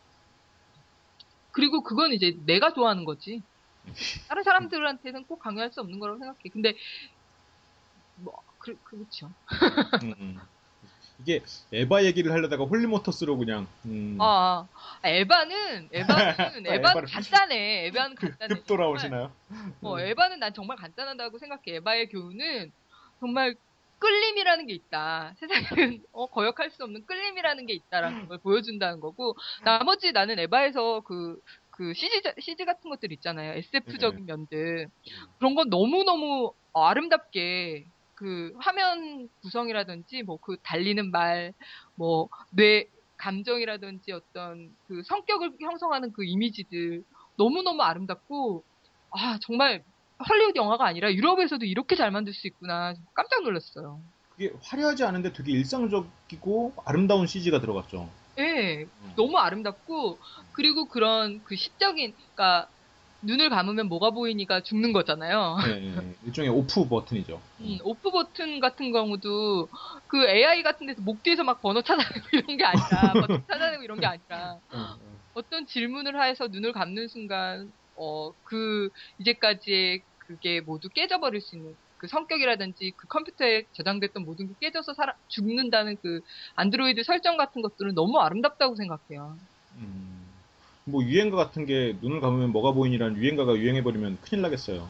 그리고 그건 이제 내가 좋아하는 거지. 다른 사람들한테는 꼭 강요할 수 없는 거라고 생각해. 근데, 뭐, 그, 그렇죠. 음, 음. 이게 에바 얘기를 하려다가 홀리모터스로 그냥 음, 아, 아, 에바는, 에바는, 아, 에바는 에바를- 간단해. 에바는 간단해. 급 돌아오시나요? 어, 에바는 난 정말 간단하다고 생각해. 에바의 교훈은 정말 끌림이라는 게 있다. 세상에는 어, 거역할 수 없는 끌림이라는 게 있다라는 걸 보여준다는 거고, 나머지 나는 에바에서 그, 그 씨지, 씨지 같은 것들 있잖아요. 에스에프적인 면들. 그런 건 너무너무 아름답게 그 화면 구성이라든지 뭐 그 달리는 말, 뭐 뇌, 감정이라든지 어떤 그 성격을 형성하는 그 이미지들 너무너무 아름답고, 아, 정말 헐리우드 영화가 아니라 유럽에서도 이렇게 잘 만들 수 있구나. 깜짝 놀랐어요. 그게 화려하지 않은데 되게 일상적이고 아름다운 씨지가 들어갔죠. 예, 너무 아름답고, 그리고 그런 그 시적인, 그러니까 눈을 감으면 뭐가 보이니까 죽는 거잖아요. 네, 네. 일종의 오프 버튼이죠. 음, 오프 버튼 같은 경우도 그 에이아이 같은 데서 목 뒤에서 막 번호 찾아내고 이런 게 아니라, 버튼 찾아내고 이런 게 아니라, 어떤 질문을 해서 눈을 감는 순간, 어, 그, 이제까지의 그게 모두 깨져버릴 수 있는 그 성격이라든지 그 컴퓨터에 저장됐던 모든 게 깨져서 살아, 죽는다는 그 안드로이드 설정 같은 것들은 너무 아름답다고 생각해요. 음, 뭐 유행가 같은 게 눈을 감으면 뭐가 보이니라는 유행가가 유행해버리면 큰일 나겠어요.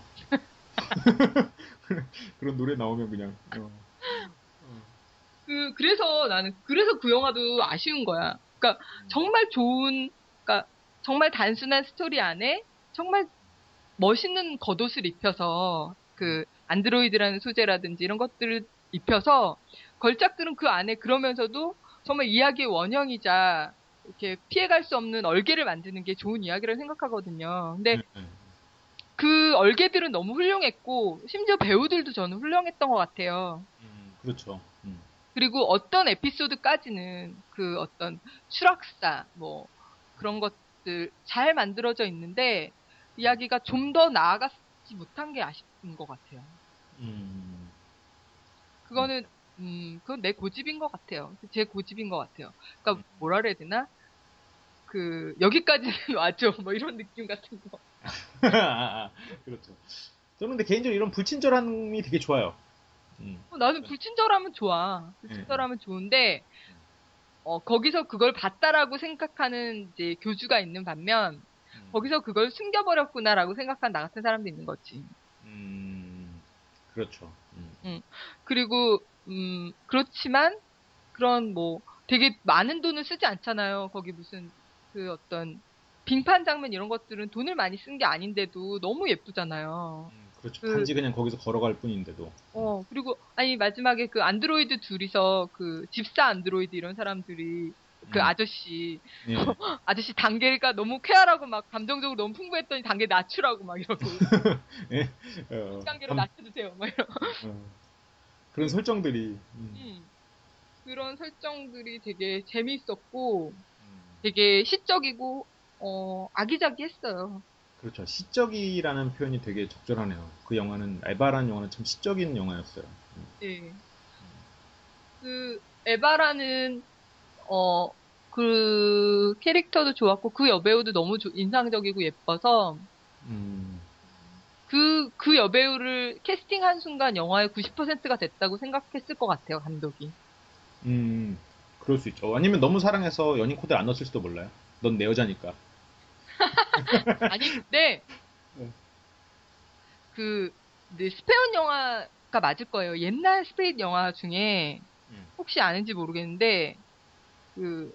그런 노래 나오면 그냥 어. 그, 그래서 나는, 그래서 그 영화도 아쉬운 거야. 그러니까 정말 좋은, 그러니까 정말 단순한 스토리 안에 정말 멋있는 겉옷을 입혀서 그 안드로이드라는 소재라든지 이런 것들을 입혀서 걸작들은 그 안에 그러면서도 정말 이야기의 원형이자 이렇게 피해갈 수 없는 얼개를 만드는 게 좋은 이야기라고 생각하거든요. 근데 네, 네. 그 얼개들은 너무 훌륭했고 심지어 배우들도 저는 훌륭했던 것 같아요. 음, 그렇죠. 음. 그리고 어떤 에피소드까지는 그 어떤 추락사 뭐 그런 것들 잘 만들어져 있는데 이야기가 좀 더 나아갔지 못한 게 아쉬운 것 같아요. 음. 그거는 음 그건 내 고집인 것 같아요. 제 고집인 것 같아요. 그러니까 뭐라 그래야 되나? 그 여기까지는 와줘 뭐 이런 느낌 같은 거. 아, 아, 그렇죠. 저는 근데 개인적으로 이런 불친절함이 되게 좋아요. 음. 어, 나는 불친절하면 좋아. 불친절하면 좋은데 어 거기서 그걸 봤다라고 생각하는 이제 교주가 있는 반면 거기서 그걸 숨겨버렸구나라고 생각한 나 같은 사람도 있는 거지. 음, 그렇죠. 음. 음. 그리고, 음, 그렇지만, 그런 뭐, 되게 많은 돈을 쓰지 않잖아요. 거기 무슨, 그 어떤, 빙판 장면 이런 것들은 돈을 많이 쓴 게 아닌데도 너무 예쁘잖아요. 음, 그렇죠. 그- 단지 그냥 거기서 걸어갈 뿐인데도. 어, 그리고, 아니, 마지막에 그 안드로이드 둘이서 그 집사 안드로이드 이런 사람들이, 그 음. 아저씨, 예. 아저씨 단계가 너무 쾌활하고 막 감정적으로 너무 풍부했더니 단계 낮추라고 막 이러고, 예. 어, 단계로 감- 낮춰주세요. 막 이러고. 어, 그런 설정들이. 음, 음. 그런 설정들이 되게 재미있었고, 음, 되게 시적이고, 어, 아기자기했어요. 그렇죠. 시적이라는 표현이 되게 적절하네요. 그 영화는, 에바라는 영화는 참 시적인 영화였어요. 음. 예. 그, 에바라는, 어, 그 캐릭터도 좋았고, 그 여배우도 너무 조- 인상적이고 예뻐서, 음, 그, 그 여배우를 캐스팅한 순간 영화의 구십 퍼센트가 됐다고 생각했을 것 같아요, 감독이. 음, 그럴 수 있죠. 아니면 너무 사랑해서 연인 코드를 안 넣었을지도 몰라요. 넌 내 여자니까. 아니, 근데, 네. 그, 네, 스페인 영화가 맞을 거예요. 옛날 스페인 영화 중에, 음. 혹시 아는지 모르겠는데, 그,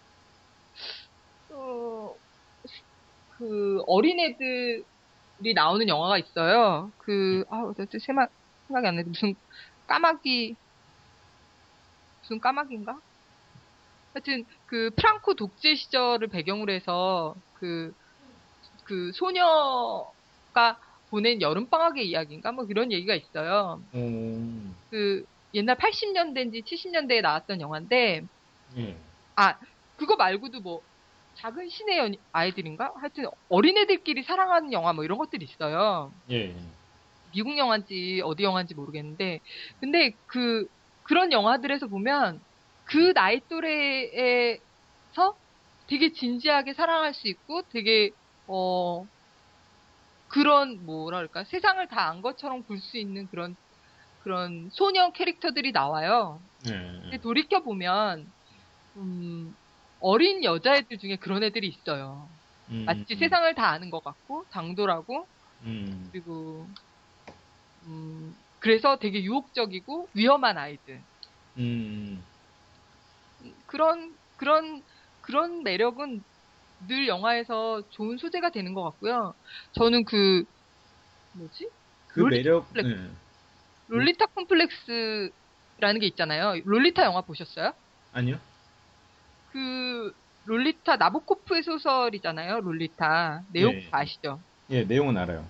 어, 그, 어린애들이 나오는 영화가 있어요. 그, 아, 어쨌든 생각, 생각이 안 나는데, 무슨 까마귀, 무슨 까마귀인가? 하여튼, 그, 프랑코 독재 시절을 배경으로 해서, 그, 그, 소녀가 보낸 여름방학의 이야기인가? 뭐 그런 얘기가 있어요. 음, 그, 옛날 팔십 년대인지 칠십 년대에 나왔던 영화인데, 예. 아, 그거 말고도 뭐, 작은 신의 연- 아이들인가? 하여튼, 어린애들끼리 사랑하는 영화 뭐 이런 것들이 있어요. 예. 미국 영화인지 어디 영화인지 모르겠는데, 근데 그, 그런 영화들에서 보면, 그 나이 또래에서 되게 진지하게 사랑할 수 있고, 되게, 어, 그런, 뭐랄까, 세상을 다 안 것처럼 볼 수 있는 그런 그런 소녀 캐릭터들이 나와요. 네. 근데 돌이켜 보면 음, 어린 여자애들 중에 그런 애들이 있어요. 음, 마치 음, 세상을 다 아는 것 같고 당돌하고 음, 그리고 음, 그래서 되게 유혹적이고 위험한 아이들. 음, 그런 그런 그런 매력은 늘 영화에서 좋은 소재가 되는 것 같고요. 저는 그 뭐지? 그 롤리타 매력, 콤플렉스. 네. 롤리타 콤플렉스라는 게 있잖아요. 롤리타 영화 보셨어요? 아니요? 그 롤리타 나보코프의 소설이잖아요. 롤리타 내용 예, 아시죠? 예, 내용은 알아요.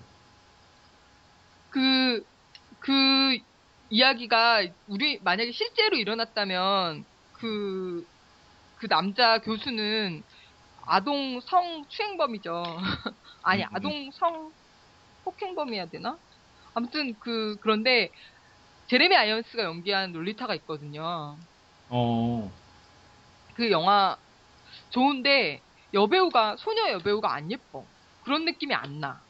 그 그 이야기가 우리 만약에 실제로 일어났다면 그 그 남자 교수는 아동 성 추행범이죠. 아니 음, 아동 성 폭행범이어야 되나? 아무튼 그 그런데 제레미 아이언스가 연기한 롤리타가 있거든요. 어, 그 영화 좋은데 여배우가 소녀 여배우가 안 예뻐. 그런 느낌이 안 나.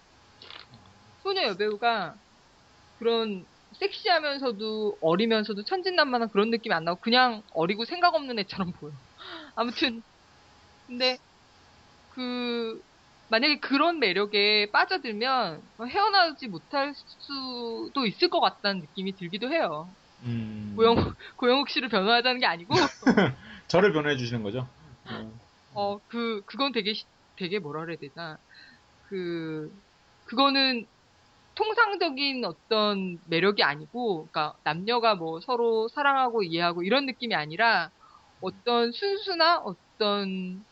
소녀 여배우가 그런 섹시하면서도 어리면서도 천진난만한 그런 느낌이 안 나고 그냥 어리고 생각 없는 애처럼 보여. 아무튼 근데 그 만약에 그런 매력에 빠져들면 헤어나오지 못할 수도 있을 것 같다는 느낌이 들기도 해요. 음. 고영 고영욱 씨를 변호하자는 게 아니고 저를 변호해 주시는 거죠? 어, 어 그 그건 되게 시- 되게 뭐라 그래야 되나 그 그거는 통상적인 어떤 매력이 아니고, 그러니까 남녀가 뭐 서로 사랑하고 이해하고 이런 느낌이 아니라 어떤 순수나 어떤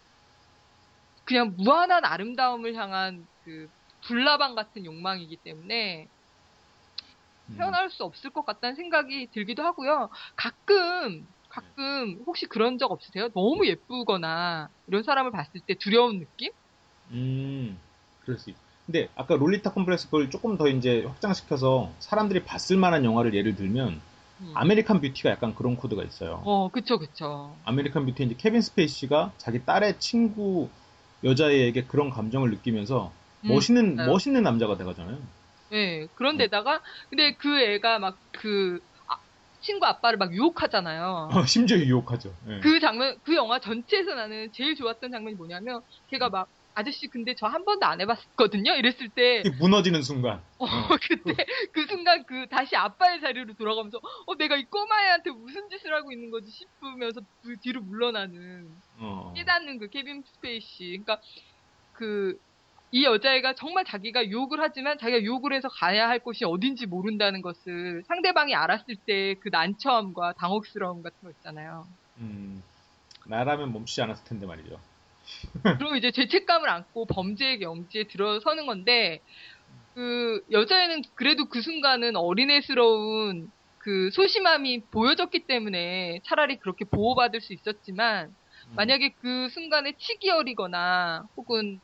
그냥 무한한 아름다움을 향한 그 불나방 같은 욕망이기 때문에 음. 헤어나올 수 없을 것 같다는 생각이 들기도 하고요. 가끔 가끔 혹시 그런 적 없으세요? 너무 예쁘거나 이런 사람을 봤을 때 두려운 느낌? 음, 그럴 수 있. 근데 아까 롤리타 콤플렉스 그걸 조금 더 이제 확장시켜서 사람들이 봤을 만한 영화를 예를 들면 음. 아메리칸 뷰티가 약간 그런 코드가 있어요. 어, 그쵸, 그쵸. 아메리칸 뷰티 이제 케빈 스페이시가 자기 딸의 친구 여자애에게 그런 감정을 느끼면서 음, 멋있는 맞아요. 멋있는 남자가 돼가잖아요. 예, 그런데다가, 근데 그 애가 막 그, 아, 친구 아빠를 막 유혹하잖아요. 어, 심지어 유혹하죠. 예. 그 장면, 그 영화 전체에서 나는 제일 좋았던 장면이 뭐냐면, 걔가 막, 아저씨 근데 저 한 번도 안 해봤거든요? 이랬을 때, 이게 무너지는 순간. 어, 어, 그때, 그 순간 그, 다시 아빠의 자리로 돌아가면서, 어, 내가 이 꼬마애한테 무슨 짓을 하고 있는 거지 싶으면서 그 뒤로 물러나는, 어, 깨닫는 그 케빈 스페이시. 그러니까, 그, 이 여자애가 정말 자기가 유혹을 하지만 자기가 유혹을 해서 가야 할 곳이 어딘지 모른다는 것을 상대방이 알았을 때 그 난처함과 당혹스러움 같은 거 있잖아요. 음, 나라면 멈추지 않았을 텐데 말이죠. 그럼 이제 죄책감을 안고 범죄의 경지에 들어서는 건데, 그 여자애는 그래도 그 순간은 어린애스러운 그 소심함이 보여졌기 때문에 차라리 그렇게 보호받을 수 있었지만, 만약에 그 순간에 치기 어리거나 혹은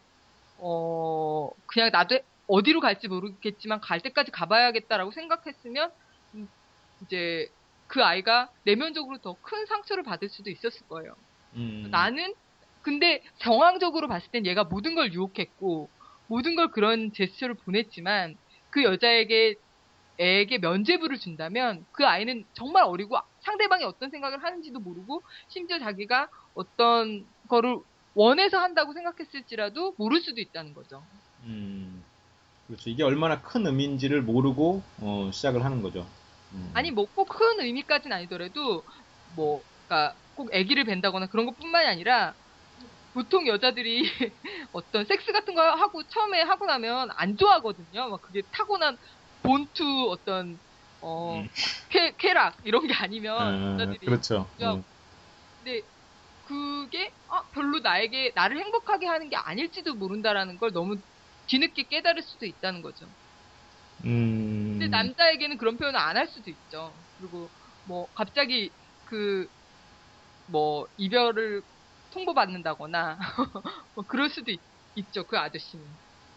어, 그냥 나도 어디로 갈지 모르겠지만 갈 때까지 가봐야겠다라고 생각했으면, 음, 이제 그 아이가 내면적으로 더 큰 상처를 받을 수도 있었을 거예요. 음, 나는, 근데 정황적으로 봤을 땐 얘가 모든 걸 유혹했고, 모든 걸 그런 제스처를 보냈지만, 그 여자에게, 애에게 면죄부를 준다면, 그 아이는 정말 어리고 상대방이 어떤 생각을 하는지도 모르고, 심지어 자기가 어떤 거를 원해서 한다고 생각했을지라도 모를 수도 있다는 거죠. 음, 그렇죠. 이게 얼마나 큰 의미인지를 모르고 어, 시작을 하는 거죠. 음, 아니, 뭐, 꼭 큰 의미까지는 아니더라도, 뭐, 그니까, 꼭 아기를 뵌다거나 그런 것 뿐만이 아니라, 보통 여자들이 어떤 섹스 같은 거 하고, 처음에 하고 나면 안 좋아하거든요. 막 그게 타고난 본투 어떤, 어, 음. 쾌, 쾌락, 이런 게 아니면, 아, 여자들이. 그렇죠. 그냥 음, 근데 그게, 아, 별로 나에게, 나를 행복하게 하는 게 아닐지도 모른다라는 걸 너무 뒤늦게 깨달을 수도 있다는 거죠. 근데 음, 남자에게는 그런 표현을 안 할 수도 있죠. 그리고 뭐 갑자기 그 뭐 이별을 통보받는다거나 뭐 그럴 수도 있, 있죠. 그 아저씨는.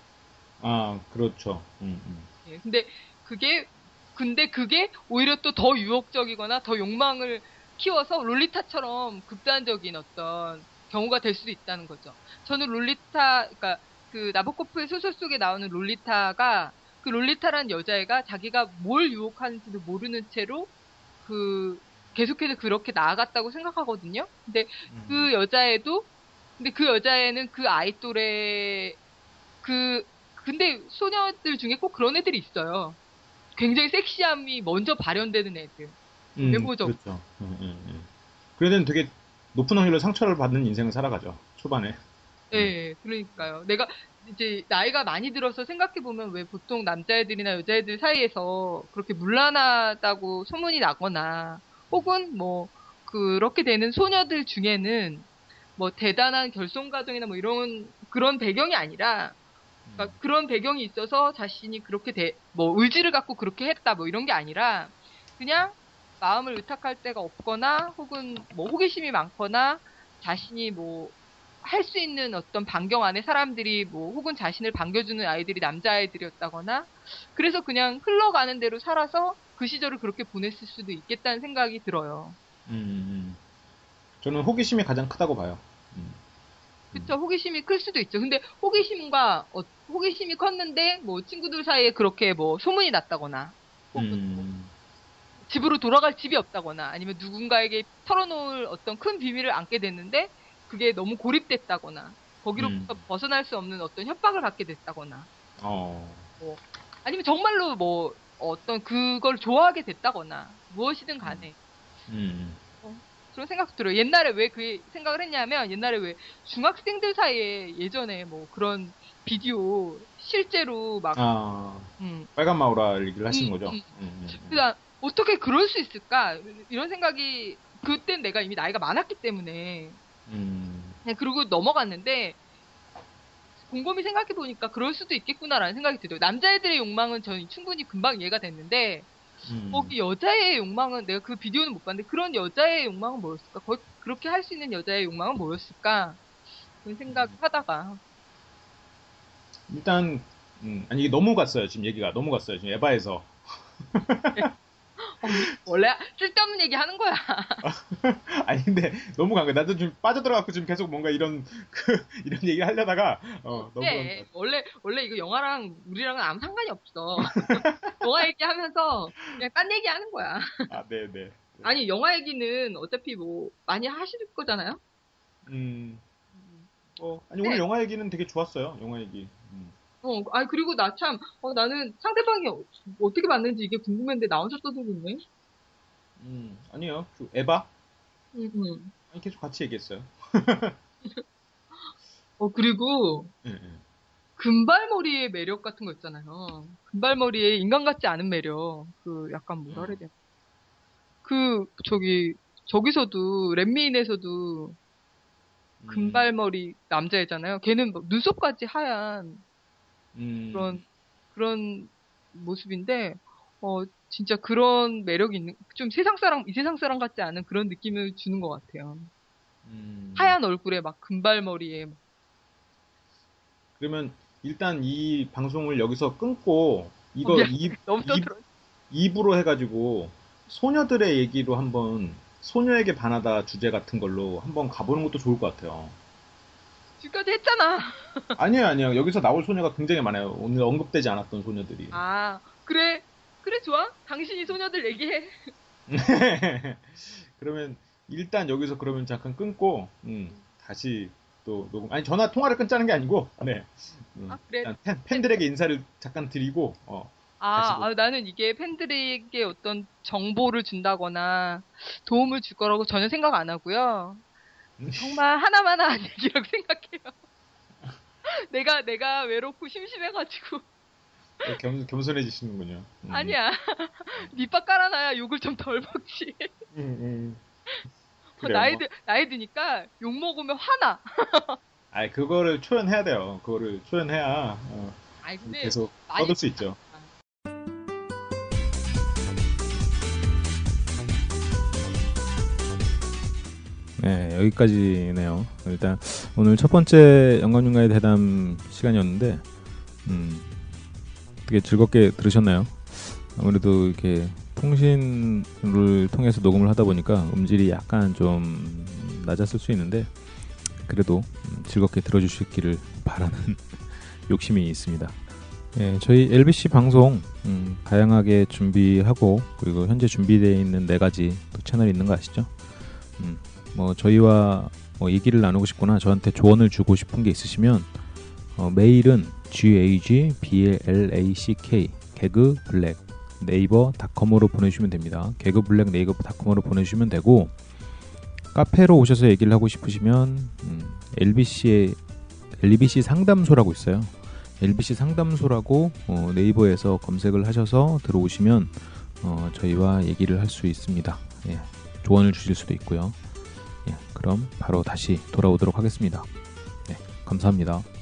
아, 그렇죠. 음, 음. 예. 근데 그게 근데 그게 오히려 또 더 유혹적이거나 더 욕망을 키워서 롤리타처럼 극단적인 어떤 경우가 될 수도 있다는 거죠. 저는 롤리타, 그러니까 그 나보코프의 소설 속에 나오는 롤리타가 그 롤리타라는 여자애가 자기가 뭘 유혹하는지도 모르는 채로 그 계속해서 그렇게 나아갔다고 생각하거든요. 근데 음. 그 여자애도 근데 그 여자애는 그 아이돌의 그 근데 소녀들 중에 꼭 그런 애들이 있어요. 굉장히 섹시함이 먼저 발현되는 애들. 음, 외모적. 그렇죠. 음, 음, 음. 그래는 되게 높은 확률로 상처를 받는 인생을 살아가죠. 초반에. 네, 그러니까요. 내가 이제 나이가 많이 들어서 생각해보면 왜 보통 남자애들이나 여자애들 사이에서 그렇게 문란하다고 소문이 나거나 혹은 뭐 그렇게 되는 소녀들 중에는 뭐 대단한 결손가정이나 뭐 이런 그런 배경이 아니라 그러니까 그런 배경이 있어서 자신이 그렇게 돼, 뭐 의지를 갖고 그렇게 했다 뭐 이런 게 아니라 그냥 마음을 의탁할 데가 없거나 혹은 뭐 호기심이 많거나 자신이 뭐 할 수 있는 어떤 반경 안에 사람들이 뭐 혹은 자신을 반겨주는 아이들이 남자아이들이었다거나 그래서 그냥 흘러가는 대로 살아서 그 시절을 그렇게 보냈을 수도 있겠다는 생각이 들어요. 음, 음. 저는 호기심이 가장 크다고 봐요. 음. 그쵸, 호기심이 클 수도 있죠. 근데 호기심과 어, 호기심이 컸는데 뭐 친구들 사이에 그렇게 뭐 소문이 났다거나 혹은 음. 집으로 돌아갈 집이 없다거나 아니면 누군가에게 털어놓을 어떤 큰 비밀을 안게 됐는데 그게 너무 고립됐다거나 거기로부터 음. 벗어날 수 없는 어떤 협박을 받게 됐다거나 어. 뭐 아니면 정말로 뭐 어떤 그걸 좋아하게 됐다거나 무엇이든 간에 음. 어, 그런 생각도 들어요. 옛날에 왜 그 생각을 했냐면 옛날에 왜 중학생들 사이에 예전에 뭐 그런 비디오 실제로 막 아. 음, 빨간 마우라 얘기를 하시는 음, 거죠? 음. 음, 음, 음. 그러니까 어떻게 그럴 수 있을까 이런 생각이 그땐 내가 이미 나이가 많았기 때문에 음. 그냥 그러고 넘어갔는데 곰곰이 생각해 보니까 그럴 수도 있겠구나라는 생각이 들어요. 남자애들의 욕망은 저는 충분히 금방 이해가 됐는데 음. 거기 여자의 욕망은 내가 그 비디오는 못 봤는데 그런 여자의 욕망은 뭐였을까? 거의 그렇게 할 수 있는 여자의 욕망은 뭐였을까? 그런 생각하다가 일단 음, 아니 이게 너무 갔어요. 지금 얘기가 너무 갔어요. 지금 에바에서. 어, 원래 쓸데없는 얘기 하는 거야. 아니 근데 너무 간 거야. 나도 좀 빠져들어갖고 지금 계속 뭔가 이런 그 이런 얘기 하려다가 어, 너무 간 네, 거야. 원래 원래 이거 영화랑 우리랑은 아무 상관이 없어. 영화 얘기하면서 그냥 딴 얘기 하는 거야. 아, 네, 네. 아니 영화 얘기는 어차피 뭐 많이 하실 거잖아요. 음. 어, 아니 네. 오늘 영화 얘기는 되게 좋았어요. 영화 얘기. 음. 어, 아 그리고 나 참, 어, 나는 상대방이 어, 어떻게 봤는지 이게 궁금했는데 나 혼자 떠들고 있네. 음. 아니요. 그 에바? 음, 음. 아니 계속 같이 얘기했어요. 어 그리고 예, 예. 금발머리의 매력 같은 거 있잖아요. 금발머리의 인간 같지 않은 매력. 그 약간 뭐라 그래야 되나. 그 저기 저기서도 렛미인에서도 음. 금발머리 남자애잖아요. 걔는 뭐 눈썹까지 하얀 음. 그런 그런 모습인데 어 진짜 그런 매력이 있는 좀 세상 사람 이 세상 사람 같지 않은 그런 느낌을 주는 것 같아요. 음. 하얀 얼굴에 막 금발머리에 그러면 일단 이 방송을 여기서 끊고 이거 어, 미안. 이 너무 이 떠들어. 이 부로 해가지고 소녀들의 얘기로 한번 소녀에게 반하다 주제 같은 걸로 한번 가보는 것도 좋을 것 같아요. 지금까지 했잖아. 아니에요, 아니에요. 여기서 나올 소녀가 굉장히 많아요. 오늘 언급되지 않았던 소녀들이. 아 그래 그래 좋아. 당신이 소녀들 얘기해. 그러면 일단 여기서 그러면 잠깐 끊고 음, 다시 또 녹음. 아니 전화 통화를 끊자는 게 아니고, 네. 음, 아 그래. 일단 팬, 팬들에게 인사를 잠깐 드리고, 어, 다시 아, 아, 나는 이게 팬들에게 어떤 정보를 준다거나 도움을 줄 거라고 전혀 생각 안 하고요. 정말 하나만 한 얘기라고 생각해요. 내가, 내가 외롭고 심심해가지고. 겸, 겸손해지시는군요. 음. 아니야. 밑밥 깔아놔야 욕을 좀 덜 먹지. 음, 음. 어, 그래요. 나이, 뭐. 드, 나이 드니까 욕 먹으면 화나. 아이, 그거를 초연해야 돼요. 그거를 초연해야 어, 아이, 근데 계속 많이 떠들 수 있죠. 네, 여기까지네요. 일단 오늘 첫 번째 영광윤가의 대담 시간이었는데 음, 되게 즐겁게 들으셨나요? 아무래도 이렇게 통신을 통해서 녹음을 하다 보니까 음질이 약간 좀 낮았을 수 있는데 그래도 음, 즐겁게 들어주시기를 바라는 욕심이 있습니다. 예, 저희 엘비씨 방송 음, 다양하게 준비하고 그리고 현재 준비되어 있는 네 가지 또 채널이 있는 거 아시죠? 음, 뭐 저희와 뭐 얘기를 나누고 싶거나 저한테 조언을 주고 싶은 게 있으시면 어, 메일은 gagblack 개그블랙 네이버 닷컴으로 보내주시면 됩니다. 개그블랙 네이버 닷컴으로 보내주시면 되고 카페로 오셔서 얘기를 하고 싶으시면 음, 엘비씨의 엘비씨 상담소라고 있어요. 엘비씨 상담소라고 어, 네이버에서 검색을 하셔서 들어오시면 어, 저희와 얘기를 할 수 있습니다. 예, 조언을 주실 수도 있고요. 예, 그럼 바로 다시 돌아오도록 하겠습니다. 네, 감사합니다.